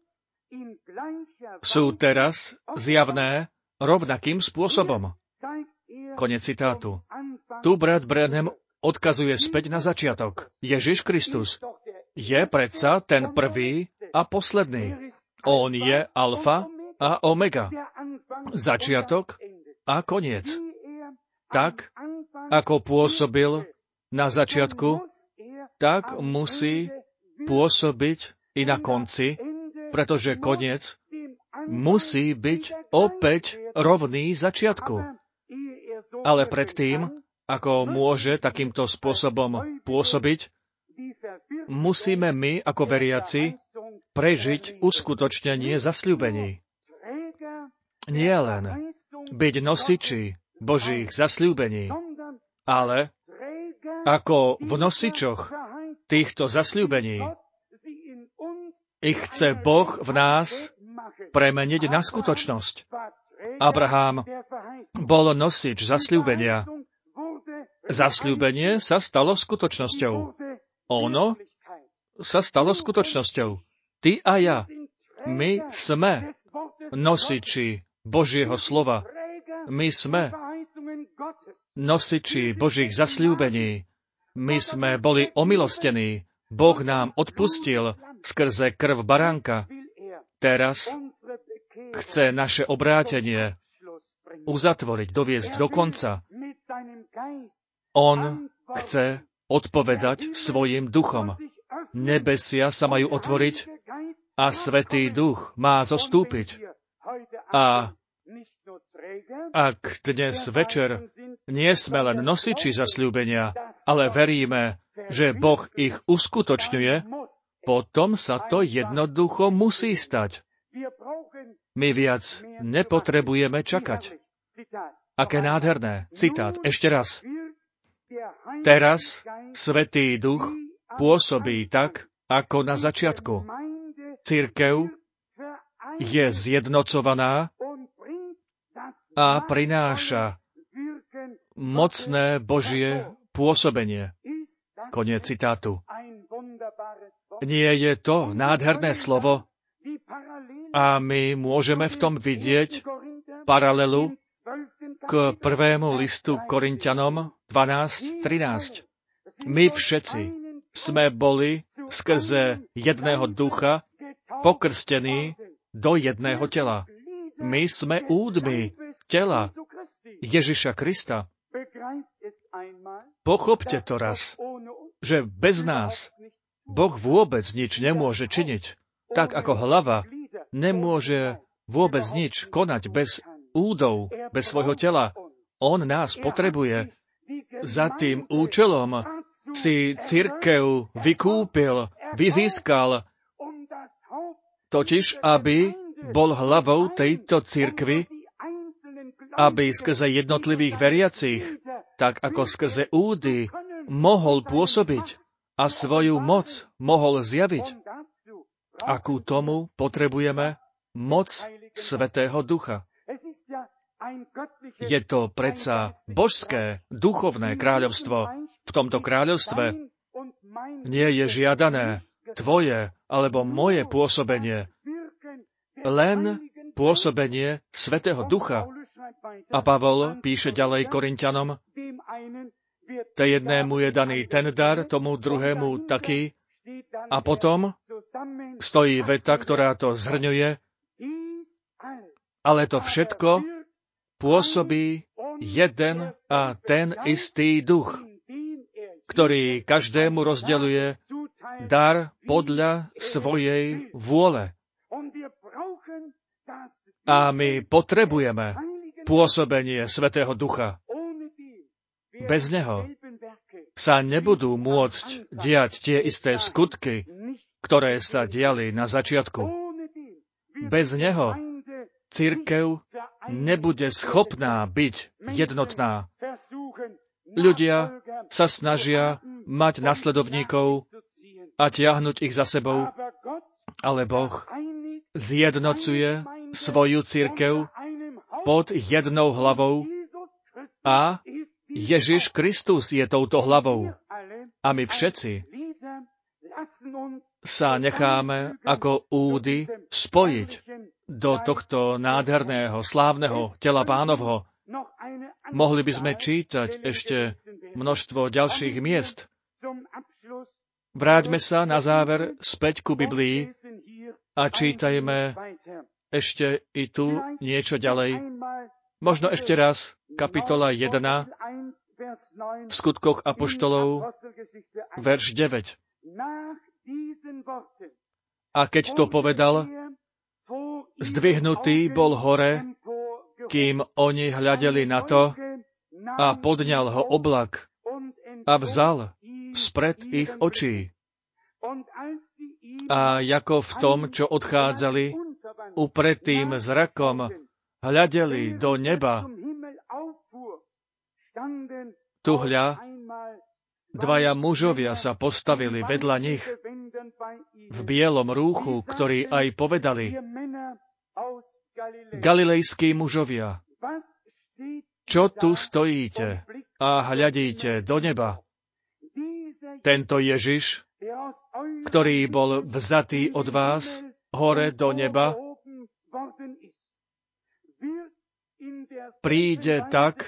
sú teraz zjavné rovnakým spôsobom. Konec citátu. Tu brat Branham odkazuje späť na začiatok. Ježiš Kristus je predsa ten prvý a posledný. On je alfa a omega. Začiatok a koniec. Tak, ako pôsobil na začiatku, tak musí pôsobiť i na konci, pretože koniec musí byť opäť rovný začiatku. Ale predtým, ako môže takýmto spôsobom pôsobiť, musíme my, ako veriaci, prežiť uskutočnenie zasľúbení. Nie len byť nosiči Božích zasľúbení, ale ako v nosičoch týchto zasľúbení ich chce Boh v nás premeniť na skutočnosť. Abraham bol nosič zasľúbenia. Zasľúbenie sa stalo skutočnosťou. Ono sa stalo skutočnosťou. Ty a ja, my sme nosiči Božieho slova. My sme nosiči Božích zasľúbení. My sme boli omilostení. Boh nám odpustil skrze krv baránka. Teraz chce naše obrátenie uzatvoriť, doviesť do konca. On chce odpovedať svojim duchom. Nebesia sa majú otvoriť a Svätý Duch má zostúpiť. A ak dnes večer nie sme len nosiči zasľúbenia, ale veríme, že Boh ich uskutočňuje, potom sa to jednoducho musí stať. My viac nepotrebujeme čakať. Aké nádherné. Citát. Ešte raz. Teraz Svätý Duch pôsobí tak, ako na začiatku. Cirkev je zjednocovaná a prináša mocné Božie pôsobenie. Koniec citátu. Nie je to nádherné slovo a my môžeme v tom vidieť paralelu k prvému listu Korinťanom 12:13. My všetci sme boli skrze jedného ducha pokrstení do jedného tela. My sme údmi tela Ježiša Krista. Pochopte to raz, že bez nás Boh vôbec nič nemôže činiť. Tak ako hlava nemôže vôbec nič konať bez údov, bez svojho tela. On nás potrebuje. Za tým účelom si cirkev vykúpil, vyzískal, totiž aby bol hlavou tejto cirkvi, aby skrze jednotlivých veriacich, tak ako skrze údy, mohol pôsobiť a svoju moc mohol zjaviť. A ku tomu potrebujeme moc Svätého Ducha. Je to predsa božské, duchovné kráľovstvo. V tomto kráľovstve nie je žiadané tvoje alebo moje pôsobenie, len pôsobenie Svätého Ducha. A Pavol píše ďalej Korinťanom, jednému je daný ten dar, tomu druhému taký, a potom stojí veta, ktorá to zhrňuje, ale to všetko pôsobí jeden a ten istý duch, ktorý každému rozdeľuje dar podľa svojej vôle. A my potrebujeme pôsobenie Svätého Ducha. Bez neho sa nebudú môcť diať tie isté skutky, ktoré sa diali na začiatku. Bez neho cirkev nebude schopná byť jednotná. Ľudia sa snažia mať nasledovníkov a tiahnuť ich za sebou, ale Boh zjednocuje svoju cirkev pod jednou hlavou a Ježiš Kristus je touto hlavou. A my všetci sa necháme ako údy spojiť do tohto nádherného, slávneho tela Pánovho. Mohli by sme čítať ešte množstvo ďalších miest. Vráťme sa na záver späť ku Biblii a čítajme ešte i tu niečo ďalej. Možno ešte raz, kapitola 1, v skutkoch apoštolov, verš 9. A keď to povedal, zdvihnutý bol hore, kým oni hľadeli na to, a podňal ho oblak a vzal spred ich očí. A ako v tom, čo odchádzali, upretým zrakom hľadeli do neba, tu hľa, dvaja mužovia sa postavili vedľa nich v bielom rúchu, ktorí aj povedali: Galilejskí mužovia, čo tu stojíte a hľadíte do neba? Tento Ježiš, ktorý bol vzatý od vás hore do neba, príde tak,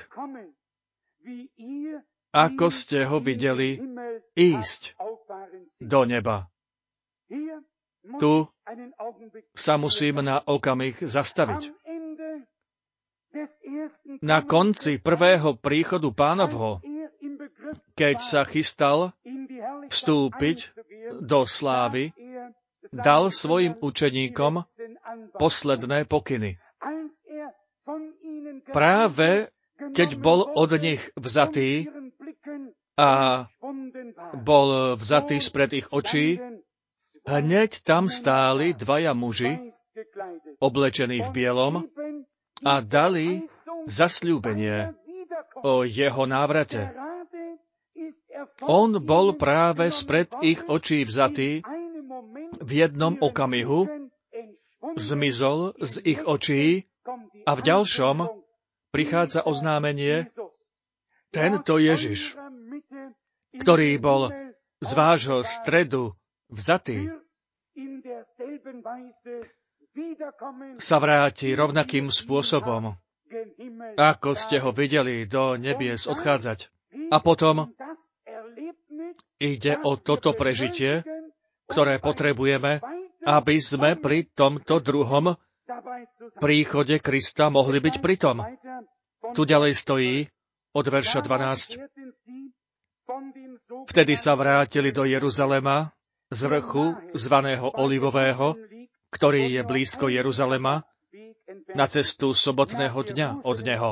ako ste ho videli ísť do neba. Tu sa musím na okamih zastaviť. Na konci prvého príchodu Pánovho, keď sa chystal vstúpiť do slávy, dal svojim učeníkom posledné pokyny. Práve keď bol od nich vzatý a bol vzatý spred ich očí, hneď tam stáli dvaja muži, oblečení v bielom, a dali zasľúbenie o jeho návrate. On bol práve spred ich očí vzatý, v jednom okamihu zmizol z ich očí a v ďalšom prichádza oznámenie: tento Ježiš, ktorý bol z vášho stredu vzatý, sa vráti rovnakým spôsobom, ako ste ho videli do nebies odchádzať. A potom ide o toto prežitie, ktoré potrebujeme, aby sme pri tomto druhom príchode Krista mohli byť pritom. Tu ďalej stojí od verša 12. Vtedy sa vrátili do Jeruzalema z vrchu zvaného Olivového, ktorý je blízko Jeruzalema, na cestu sobotného dňa od neho.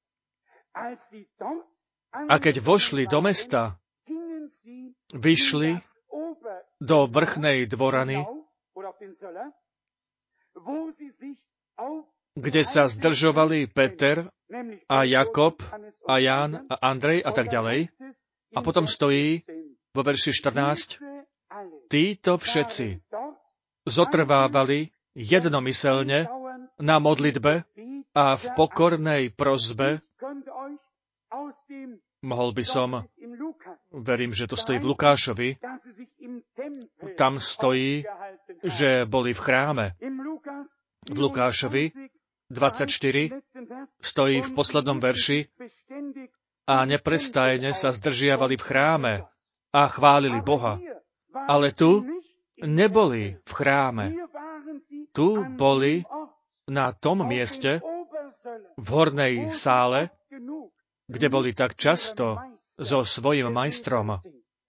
A keď vošli do mesta, vyšli do vrchnej dvorany, kde sa zdržovali Peter a Jakob a Ján a Andrej a tak ďalej. A potom stojí vo verši 14: títo všetci zotrvávali jednomyselne na modlitbe a v pokornej prosbe. Mohol by som, verím, že to stojí v Lukášovi, tam stojí, že boli v chráme. V Lukášovi 24 stojí v poslednom verši a neprestajne sa zdržiavali v chráme a chválili Boha. Ale tu neboli v chráme. Tu boli na tom mieste, v hornej sále, kde boli tak často so svojím majstrom.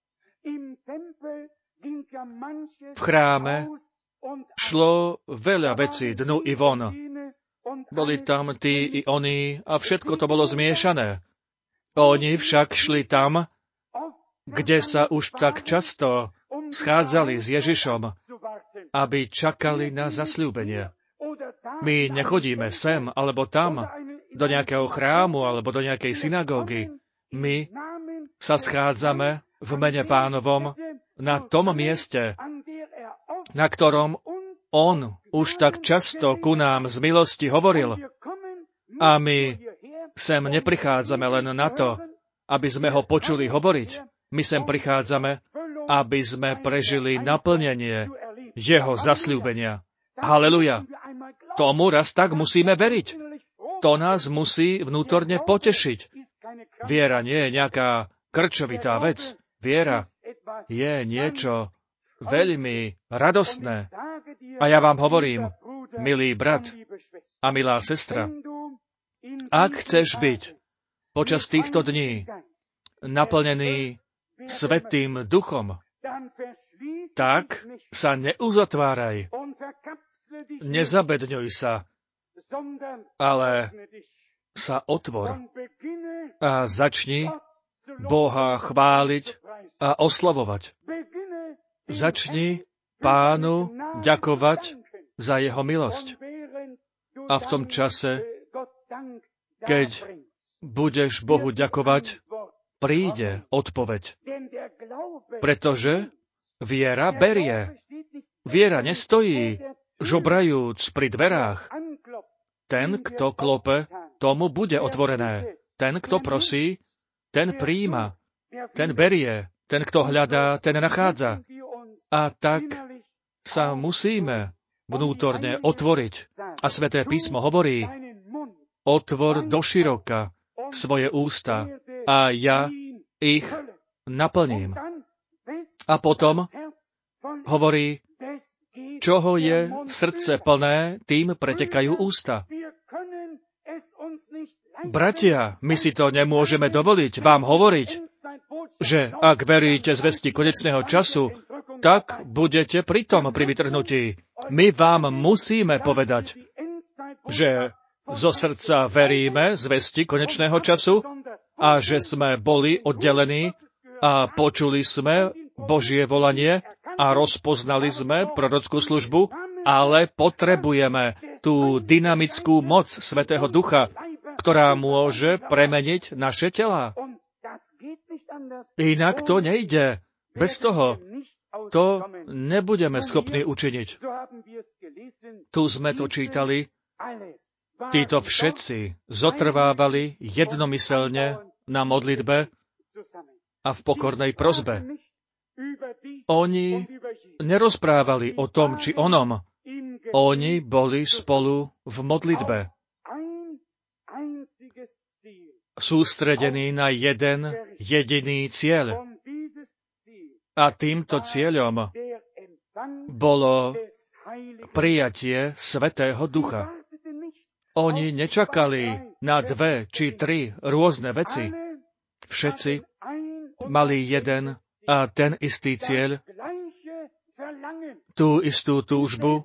V chráme šlo veľa vecí dnu i von. Boli tam tí i oni a všetko to bolo zmiešané. Oni však šli tam, kde sa už tak často schádzali s Ježišom, aby čakali na zasľúbenie. My nechodíme sem alebo tam, do nejakého chrámu alebo do nejakej synagógy. My sa schádzame v mene Pánovom na tom mieste, na ktorom On už tak často ku nám z milosti hovoril. A my sem neprichádzame len na to, aby sme ho počuli hovoriť. My sem prichádzame, aby sme prežili naplnenie jeho zasľúbenia. Haleluja! Tomu raz tak musíme veriť. To nás musí vnútorne potešiť. Viera nie je nejaká krčovitá vec. Viera je niečo veľmi radostné. A ja vám hovorím, milý brat a milá sestra, ak chceš byť počas týchto dní naplnený Svätým Duchom, tak sa neuzatváraj, nezabedňuj sa, ale sa otvor a začni Boha chváliť a oslavovať. Začni Pánu ďakovať za jeho milosť. A v tom čase, keď budeš Bohu ďakovať, príde odpoveď. Pretože viera berie. Viera nestojí, žobrajúc pri dverách. Ten, kto klope, tomu bude otvorené. Ten, kto prosí, ten prijíma. Ten berie. Ten, kto hľadá, ten nachádza. A tak sa musíme vnútorne otvoriť. A Sväté písmo hovorí, otvor doširoka svoje ústa a ja ich naplním. A potom hovorí, čoho je srdce plné, tým pretekajú ústa. Bratia, my si to nemôžeme dovoliť vám hovoriť, že ak veríte zvesti konečného času, tak budete pritom pri vytrhnutí. My vám musíme povedať, že zo srdca veríme zvesti konečného času a že sme boli oddelení a počuli sme Božie volanie a rozpoznali sme prorockú službu, ale potrebujeme tú dynamickú moc Svätého Ducha, ktorá môže premeniť naše telá. Inak to nejde. Bez toho to nebudeme schopní učiniť. Tu sme to čítali. Títo všetci zotrvávali jednomyselne na modlitbe a v pokornej prosbe. Oni nerozprávali o tom či onom. Oni boli spolu v modlitbe. Sústredení na jeden jediný cieľ. A týmto cieľom bolo prijatie Svätého Ducha. Oni nečakali na 2 či 3 rôzne veci. Všetci mali jeden a ten istý cieľ, tú istú túžbu,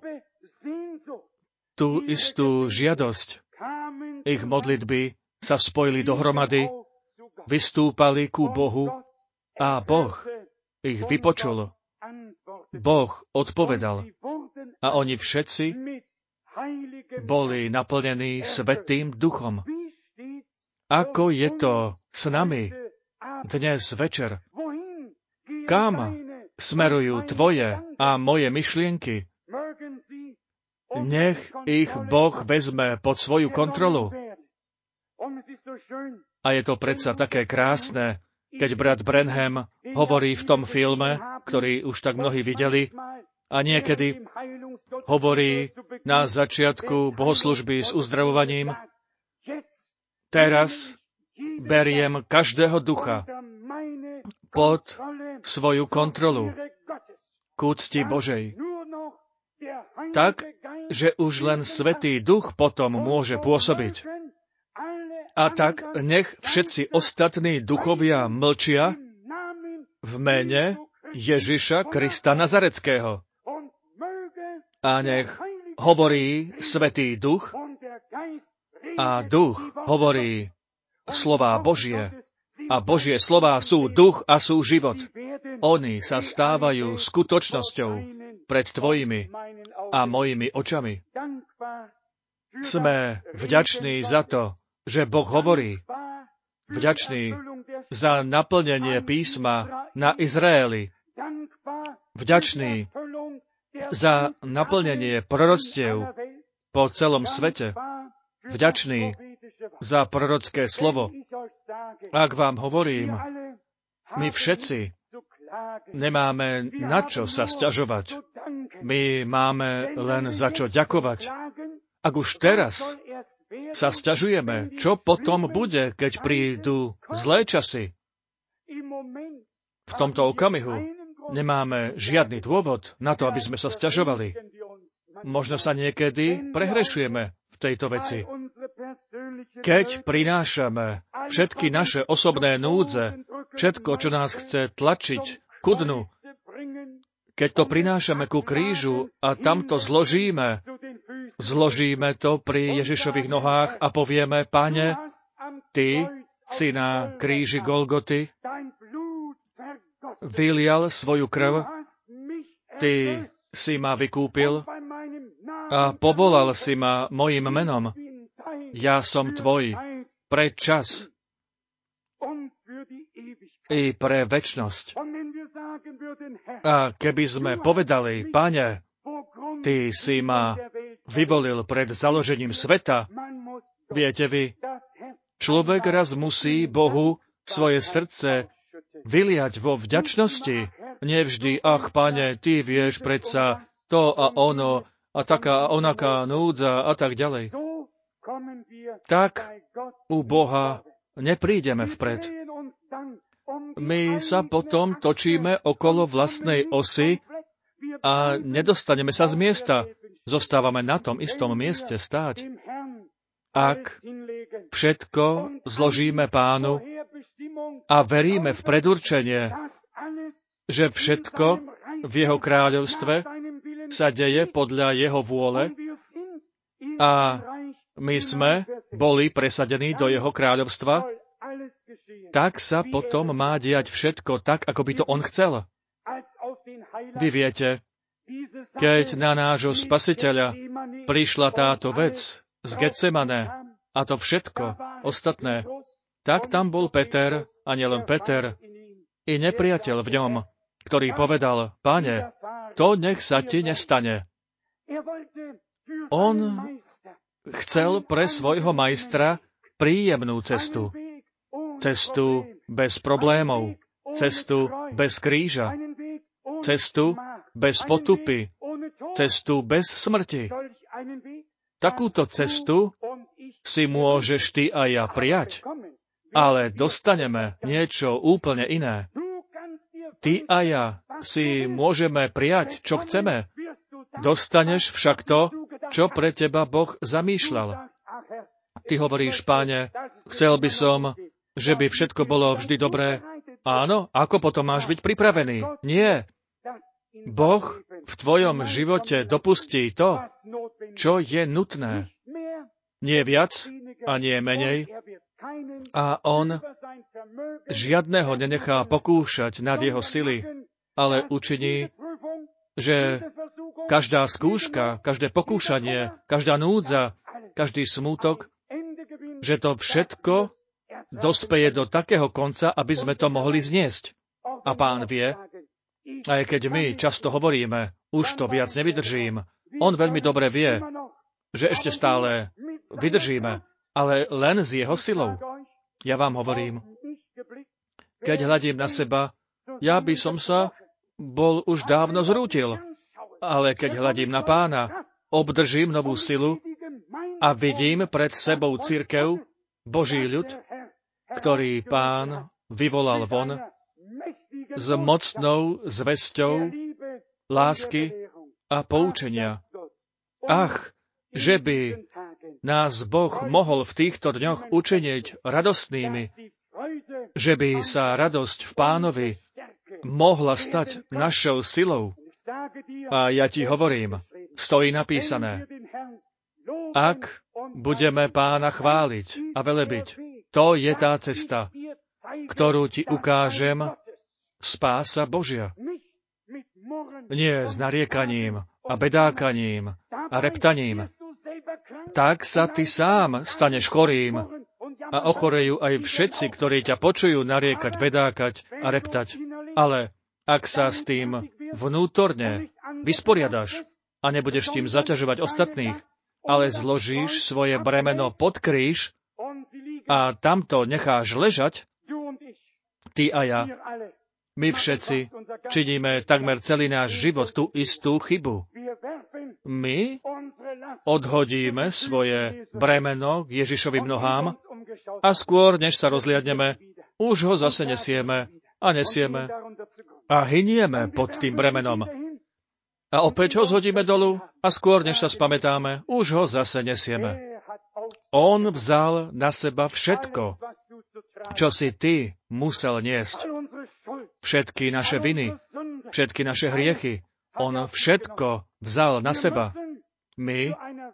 tú istú žiadosť. Ich modlitby sa spojili dohromady, vystúpali ku Bohu a Boh ich vypočul. Boh odpovedal a oni všetci boli naplnení Svätým Duchom. Ako je to s nami dnes večer? Kam smerujú tvoje a moje myšlienky? nech ich Boh vezme pod svoju kontrolu. A je to predsa také krásne, keď brat Branham hovorí v tom filme, ktorý už tak mnohí videli, a niekedy hovorí na začiatku bohoslužby s uzdravovaním: teraz beriem každého ducha pod svoju kontrolu k úcti Božej. Tak, že už len Svätý Duch potom môže pôsobiť. A tak nech všetci ostatní duchovia mlčia v mene Ježiša Krista Nazareckého. A nech hovorí Svätý Duch a Duch hovorí slová Božie. A Božie slová sú duch a sú život. Oni sa stávajú skutočnosťou pred tvojimi a mojimi očami. Sme vďační za to, že Boh hovorí. Vďační za naplnenie písma na Izraeli. Vďační za naplnenie proroctiev po celom svete. Vďační za prorocké slovo. Ak vám hovorím, my všetci nemáme na čo sa sťažovať. My máme len za čo ďakovať. Ak už teraz sa sťažujeme, čo potom bude, keď prídu zlé časy? V tomto okamihu nemáme žiadny dôvod na to, aby sme sa sťažovali. Možno sa niekedy prehrešujeme v tejto veci. Keď prinášame všetky naše osobné núdze, všetko, čo nás chce tlačiť ku dnu, keď to prinášame ku krížu a tam to zložíme to pri Ježišových nohách a povieme: Pane, Ty si na kríži Golgoty vylial svoju krv, Ty si ma vykúpil a povolal si ma mojím menom. Ja som tvoj pre čas i pre večnosť. A keby sme povedali: Pane, Ty si ma vyvolil pred založením sveta, viete vy, človek raz musí Bohu svoje srdce vyliať vo vďačnosti. Nevždy: ach, Pane, Ty vieš predsa to a ono, a taká a onaká núdza a tak ďalej. Tak u Boha neprídeme vpred. My sa potom točíme okolo vlastnej osy a nedostaneme sa z miesta. Zostávame na tom istom mieste stáť. Ak všetko zložíme Pánu a veríme v predurčenie, že všetko v Jeho kráľovstve sa deje podľa Jeho vôle a my sme boli presadení do Jeho kráľovstva, tak sa potom má diať všetko tak, ako by to On chcel. Vy viete, keď na nášho Spasiteľa prišla táto vec z Getsemane a to všetko ostatné, tak tam bol Peter, a nielen Peter, i nepriateľ v ňom, ktorý povedal: Pane, to nech sa ti nestane. On chcel pre svojho majstra príjemnú cestu. Cestu bez problémov, cestu bez kríža, cestu bez potupy, cestu bez smrti. Takúto cestu si môžeš ty a ja prijať, ale dostaneme niečo úplne iné. Ty a ja si môžeme prijať, čo chceme. Dostaneš však to, čo pre teba Boh zamýšľal. Ty hovoríš: Páne, chcel by som, že by všetko bolo vždy dobré. Áno, ako potom máš byť pripravený? Nie. Boh v tvojom živote dopustí to, čo je nutné. Nie viac a nie menej. A on žiadneho nenechá pokúšať nad jeho sily, ale učiní, že každá skúška, každé pokúšanie, každá núdza, každý smútok, že to všetko dospeje do takého konca, aby sme to mohli zniesť. A Pán vie, aj keď my často hovoríme: už to viac nevydržím, On veľmi dobre vie, že ešte stále vydržíme, ale len s jeho silou. Ja vám hovorím, keď hľadím na seba, ja by som sa bol už dávno zrútil, ale keď hľadím na Pána, obdržím novú silu a vidím pred sebou cirkev, Boží ľud, ktorý Pán vyvolal von s mocnou zvesťou lásky a poučenia. Ach, že by nás Boh mohol v týchto dňoch učiniť radostnými, že by sa radosť v Pánovi mohla stať našou silou. A ja ti hovorím, stojí napísané, ak budeme Pána chváliť a velebiť, to je tá cesta, ktorú ti ukážem, spása Božia. Nie s nariekaním a bedákaním a reptaním. Tak sa ty sám staneš chorým a ochorejú aj všetci, ktorí ťa počujú nariekať, bedákať a reptať. Ale ak sa s tým vnútorne vysporiadaš a nebudeš tým zaťažovať ostatných, ale zložíš svoje bremeno pod kríž a tamto necháš ležať, ty a ja, my všetci činíme takmer celý náš život tú istú chybu. My odhodíme svoje bremeno k Ježišovým nohám a skôr, než sa rozliadneme, už ho zase nesieme a nesieme a hynieme pod tým bremenom. A opäť ho zhodíme dolu a skôr, než sa spamätáme, už ho zase nesieme. On vzal na seba všetko, čo si ty musel niesť. Všetky naše viny, všetky naše hriechy. On všetko vzal na seba. My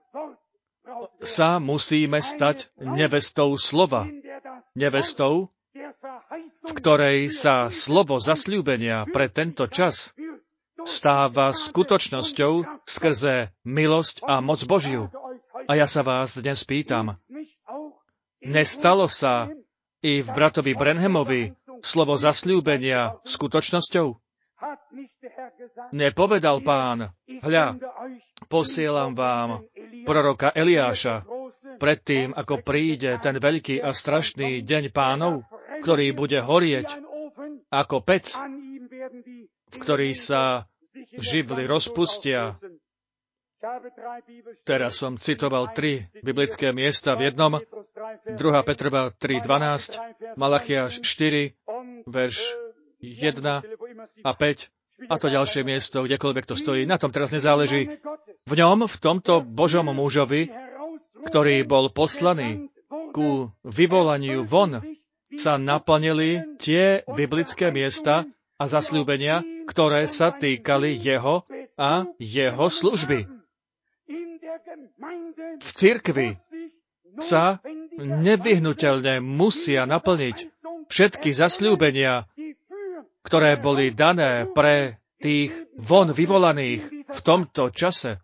sa musíme stať nevestou slova. Nevestou, v ktorej sa slovo zasľúbenia pre tento čas stáva skutočnosťou skrze milosť a moc Božiu. A ja sa vás dnes pýtam, nestalo sa i v bratovi Branhamovi slovo zasľúbenia skutočnosťou? Nepovedal Pán, hľa, posielam vám proroka Eliáša, predtým, ako príde ten veľký a strašný deň Pánov, ktorý bude horieť ako pec, v ktorý sa živly rozpustia. Teraz som citoval 3 biblické miesta v jednom, 2. Petrova 3.12, Malachiáš 4, verš 1 a 5, a to ďalšie miesto, kdekoľvek to stojí. Na tom teraz nezáleží. V ňom, v tomto Božom mužovi, ktorý bol poslaný ku vyvolaniu von, sa naplnili tie biblické miesta a zasľúbenia, ktoré sa týkali jeho a jeho služby. V cirkvi sa nevyhnuteľne musia naplniť všetky zasľúbenia, ktoré boli dané pre tých von vyvolaných v tomto čase.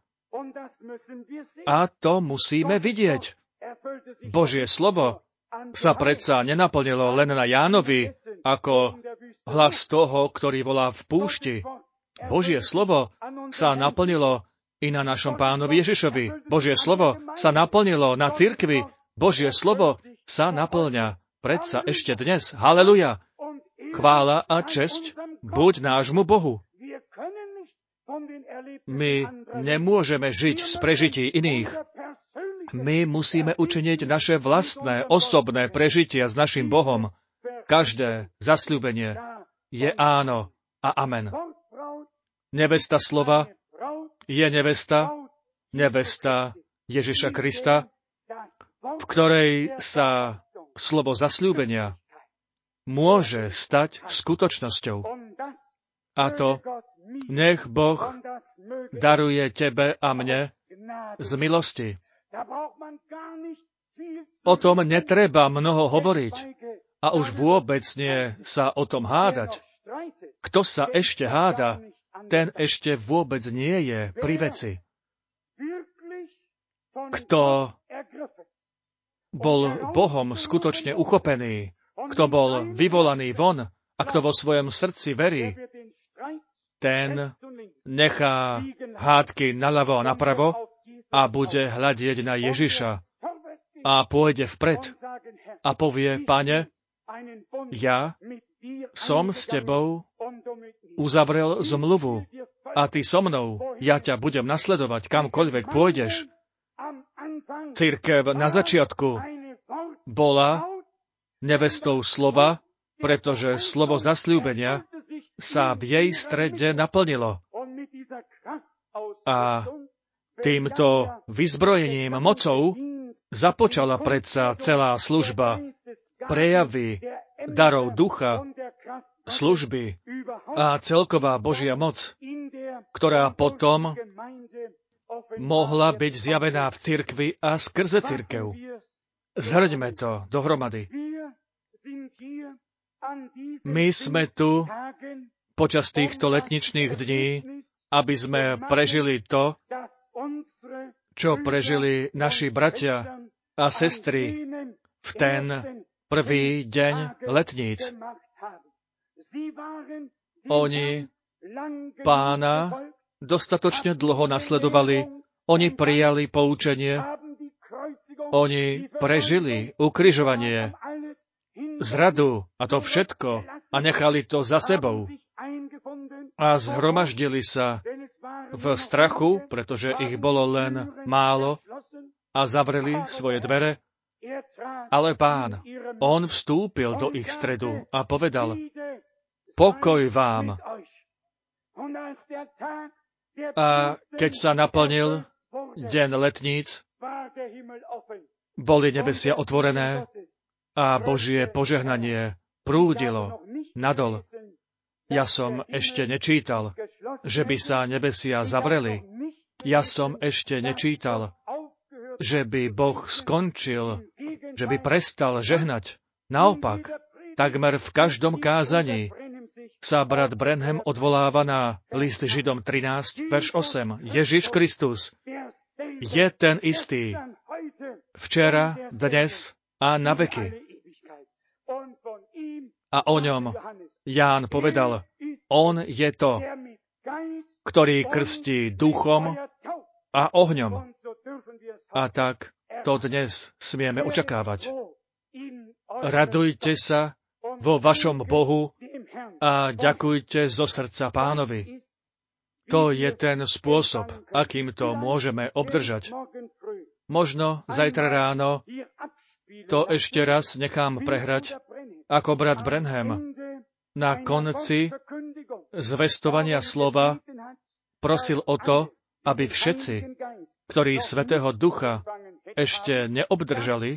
A to musíme vidieť. Božie slovo sa predsa nenaplnilo len na Jánovi ako hlas toho, ktorý volá v púšti. Božie slovo sa naplnilo i na našom Pánovi Ježišovi. Božie slovo sa naplnilo na cirkvi. Božie slovo sa naplňa predsa ešte dnes. Haleluja! Chvála a česť buď nášmu Bohu. My nemôžeme žiť z prežití iných. My musíme učiniť naše vlastné, osobné prežitia s našim Bohom. Každé zasľúbenie je áno a amen. Nevesta slova je nevesta Ježiša Krista, v ktorej sa slovo zasľúbenia môže stať skutočnosťou. A to nech Boh daruje tebe a mne z milosti. O tom netreba mnoho hovoriť a už vôbec nie sa o tom hádať. Kto sa ešte háda, ten ešte vôbec nie je pri veci. Kto bol Bohom skutočne uchopený, kto bol vyvolaný von a kto vo svojom srdci verí, ten nechá hádky naľavo a napravo a bude hľadieť na Ježiša a pôjde vpred a povie, Pane, ja som s tebou uzavrel zmluvu a ty so mnou, ja ťa budem nasledovať, kamkoľvek pôjdeš. Cirkev na začiatku bola nevestou slova, pretože slovo zasľúbenia sa v jej strede naplnilo. A týmto vyzbrojením mocou započala predsa celá služba, prejavy darov ducha, služby a celková Božia moc, ktorá potom mohla byť zjavená v cirkvi a skrze cirkev. Zhrňme to dohromady. My sme tu počas týchto letničných dní, aby sme prežili to, čo prežili naši bratia a sestry v ten prvý deň letníc. Oni Pána dostatočne dlho nasledovali, oni prijali poučenie, oni prežili ukrižovanie, zradu a to všetko a nechali to za sebou a zhromaždili sa v strachu, pretože ich bolo len málo a zavreli svoje dvere. Ale Pán, on vstúpil do ich stredu a povedal, pokoj vám. A keď sa naplnil deň letníc, boli nebesia otvorené a Božie požehnanie prúdilo nadol. Ja som ešte nečítal, že by sa nebesia zavreli. Ja som ešte nečítal, že by Boh skončil, že by prestal žehnať. Naopak, takmer v každom kázaní sa brat Branham odvoláva na list Židom 13, verš 8. Ježiš Kristus je ten istý včera, dnes a na veky. A o ňom Ján povedal, on je to, ktorý krstí duchom a ohňom. A tak to dnes smieme očakávať. Radujte sa vo vašom Bohu a ďakujte zo srdca Pánovi. To je ten spôsob, akým to môžeme obdržať. Možno zajtra ráno to ešte raz nechám prehrať, ako brat Branham na konci zvestovania slova prosil o to, aby všetci, ktorí Svätého Ducha ešte neobdržali,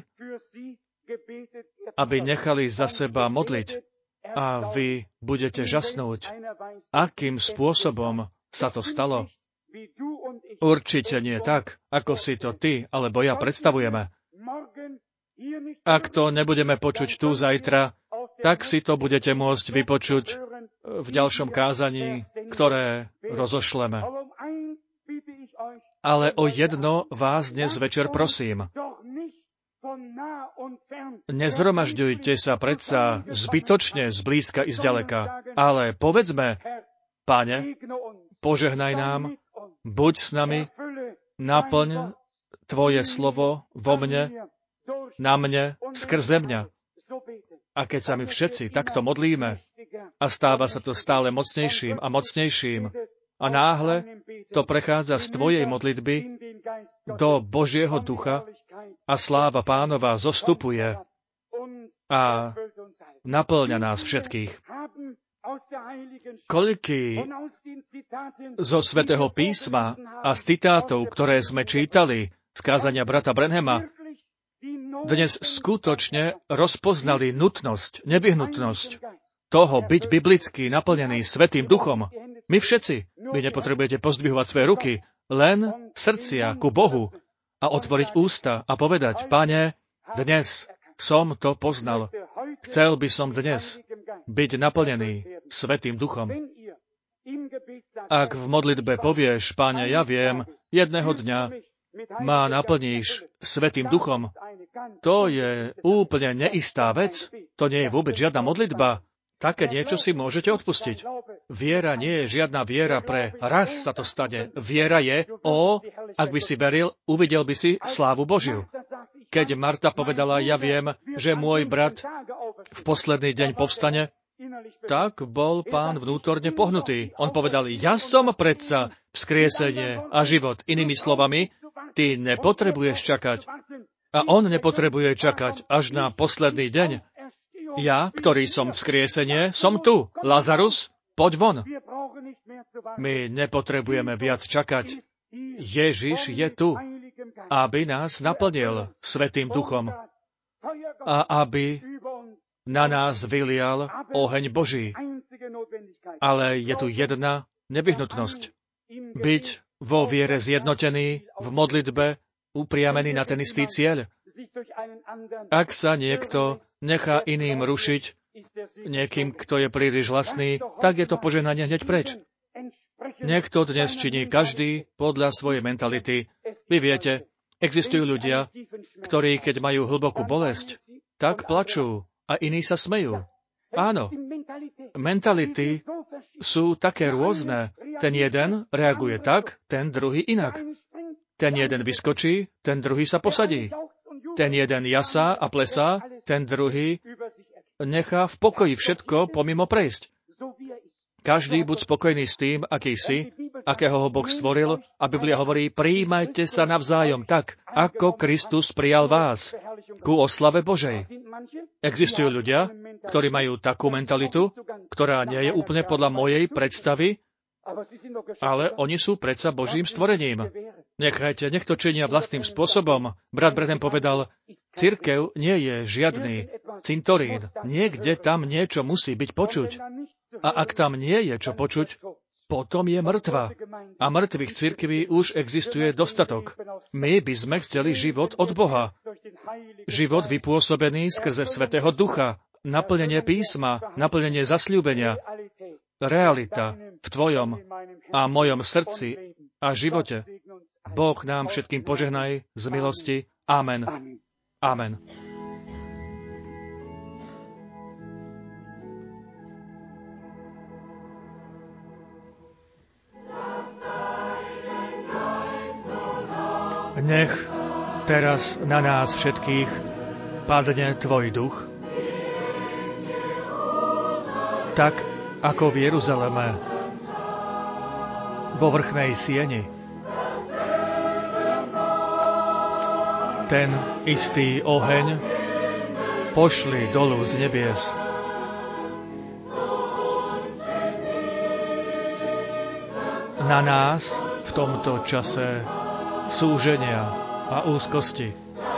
aby nechali za seba modliť a vy budete žasnúť, akým spôsobom sa to stalo. Určite nie tak, ako si to ty alebo ja predstavujeme. Ak to nebudeme počuť tu zajtra, tak si to budete môcť vypočuť v ďalšom kázaní, ktoré rozošleme. Ale o jedno vás dnes večer prosím. Nezhromažďujte sa predsa zbytočne zblízka i zďaleka, ale povedzme, Pane, požehnaj nám, buď s nami, naplň Tvoje slovo vo mne, na mne, skrze mňa. A keď sa my všetci takto modlíme a stáva sa to stále mocnejším a mocnejším a náhle to prechádza z Tvojej modlitby do Božieho ducha a sláva Pánova zostupuje a naplňa nás všetkých. Koľký zo Svätého písma a z citátov, ktoré sme čítali z kázania brata Branhama, dnes skutočne rozpoznali nutnosť, nevyhnutnosť toho byť biblicky naplnený Svätým Duchom. My všetci, vy nepotrebujete pozdvihovať svoje ruky, len srdcia ku Bohu a otvoriť ústa a povedať, Pane, dnes som to poznal. Chcel by som dnes byť naplnený Svätým Duchom. Ak v modlitbe povieš, Pane, ja viem, jedného dňa ma naplníš Svätým Duchom, to je úplne neistá vec. To nie je vôbec žiadna modlitba. také niečo si môžete odpustiť. Viera nie je žiadna viera pre raz sa to stane. Viera je, ak by si veril, uvidel by si slávu Božiu. Keď Marta povedala, ja viem, že môj brat v posledný deň povstane, tak bol Pán vnútorne pohnutý. On povedal, ja som predsa vzkriesenie a život. Inými slovami, ty nepotrebuješ čakať. A on nepotrebuje čakať až na posledný deň. Ja, ktorý som vzkriesenie, som tu. Lazarus, poď von. My nepotrebujeme viac čakať. Ježiš je tu, aby nás naplnil Svätým Duchom a aby na nás vylial oheň Boží. Ale je tu jedna nevyhnutnosť. Byť vo viere zjednotený, v modlitbe, upriamený na ten istý cieľ. Ak sa niekto nechá iným rušiť, niekým, kto je príliš hlasný, tak je to požehnanie hneď preč. Nech to dnes činí každý podľa svojej mentality. Vy viete, existujú ľudia, ktorí, keď majú hlbokú bolesť, tak plačú a iní sa smejú. Áno, mentality sú také rôzne. Ten jeden reaguje tak, ten druhý inak. Ten jeden vyskočí, ten druhý sa posadí. Ten jeden jasá a plesá, ten druhý nechá v pokoji všetko pomimo prejsť. Každý buď spokojný s tým, aký si, akého ho Boh stvoril, a Biblia hovorí, prijímajte sa navzájom tak, ako Kristus prijal vás, ku oslave Božej. Existujú ľudia, ktorí majú takú mentalitu, ktorá nie je úplne podľa mojej predstavy, ale oni sú predsa Božím stvorením. Nech to činia vlastným spôsobom. Brat Branham povedal, cirkev nie je žiadny cintorín. Niekde tam niečo musí byť počuť. A ak tam nie je čo počuť, potom je mŕtva. A mŕtvych cirkví už existuje dostatok. My by sme chceli život od Boha. Život vypôsobený skrze Svätého Ducha, naplnenie písma, naplnenie zasľúbenia, realita v tvojom a mojom srdci a živote. Boh nám všetkým požehnaj z milosti. Amen. Amen. Nech teraz na nás všetkých padne tvoj duch, tak ako v Jeruzaleme, vo vrchnej sieni. Ten istý oheň pošli dolu z nebies. Na nás v tomto čase súženia a úzkosti.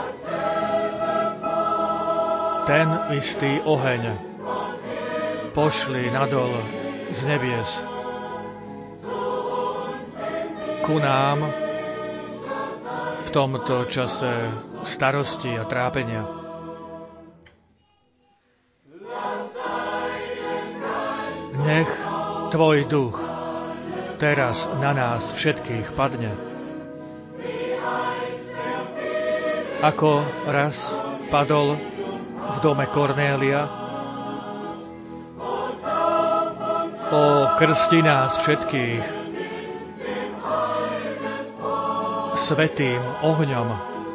Ten istý oheň pošli nadol z nebies ku nám v tomto čase starosti a trápenia. Nech tvoj duch teraz na nás všetkých padne. Ako raz padol v dome Kornélia. Krsti nás všetkých svätým ohňom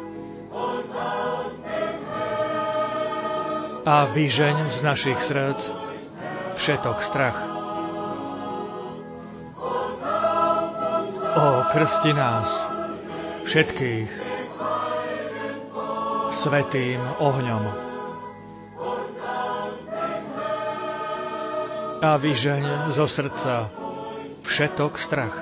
a vyžeň z našich srdc všetok strach. Krsti nás všetkých svätým ohňom a vyžeň zo srdca všetok strach.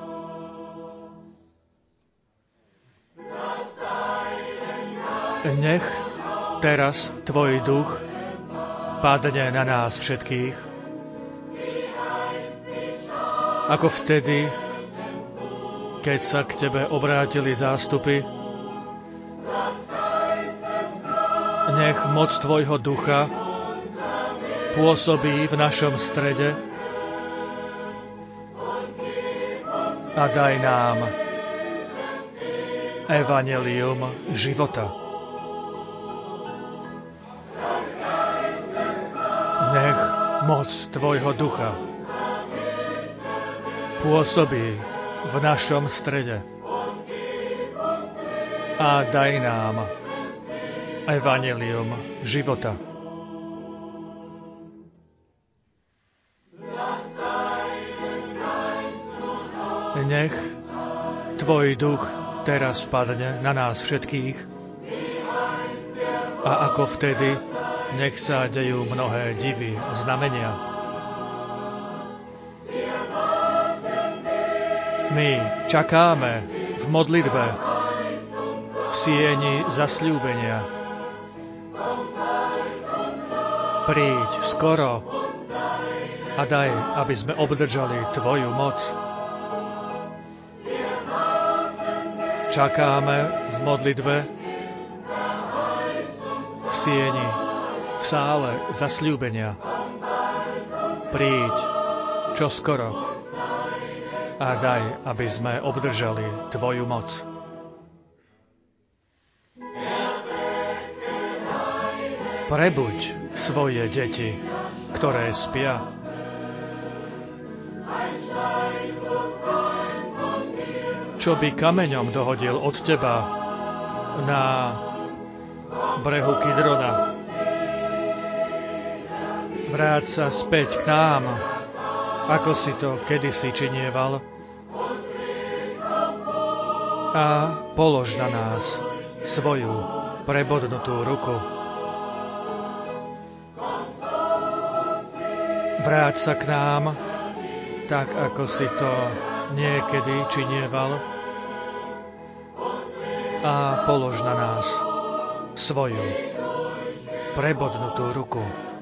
Nech teraz tvoj duch padne na nás všetkých, ako vtedy, keď sa k tebe obrátili zástupy. Nech moc tvojho ducha pôsobí v našom strede a daj nám evanjelium života. Nech moc Tvojho ducha pôsobí v našom strede a daj nám evanjelium života. Nech Tvoj duch teraz padne na nás všetkých a ako vtedy nech sa dejú mnohé divy, znamenia. My čakáme v modlitbe v sieni zasľúbenia. Príď skoro a daj, aby sme obdržali Tvoju moc. Čakáme v modlitbe v sieni, v sále zasľúbenia. Príď čoskoro a daj, aby sme obdržali Tvoju moc. Prebuď svoje deti, ktoré spia. Čo by kameňom dohodil od Teba na brehu Kidrona. Vráť sa späť k nám, ako si to kedysi činieval, a polož na nás svoju prebodnutú ruku. Vráť sa k nám, tak ako si to niekedy činieval, a polož na nás svoju prebodnutú ruku.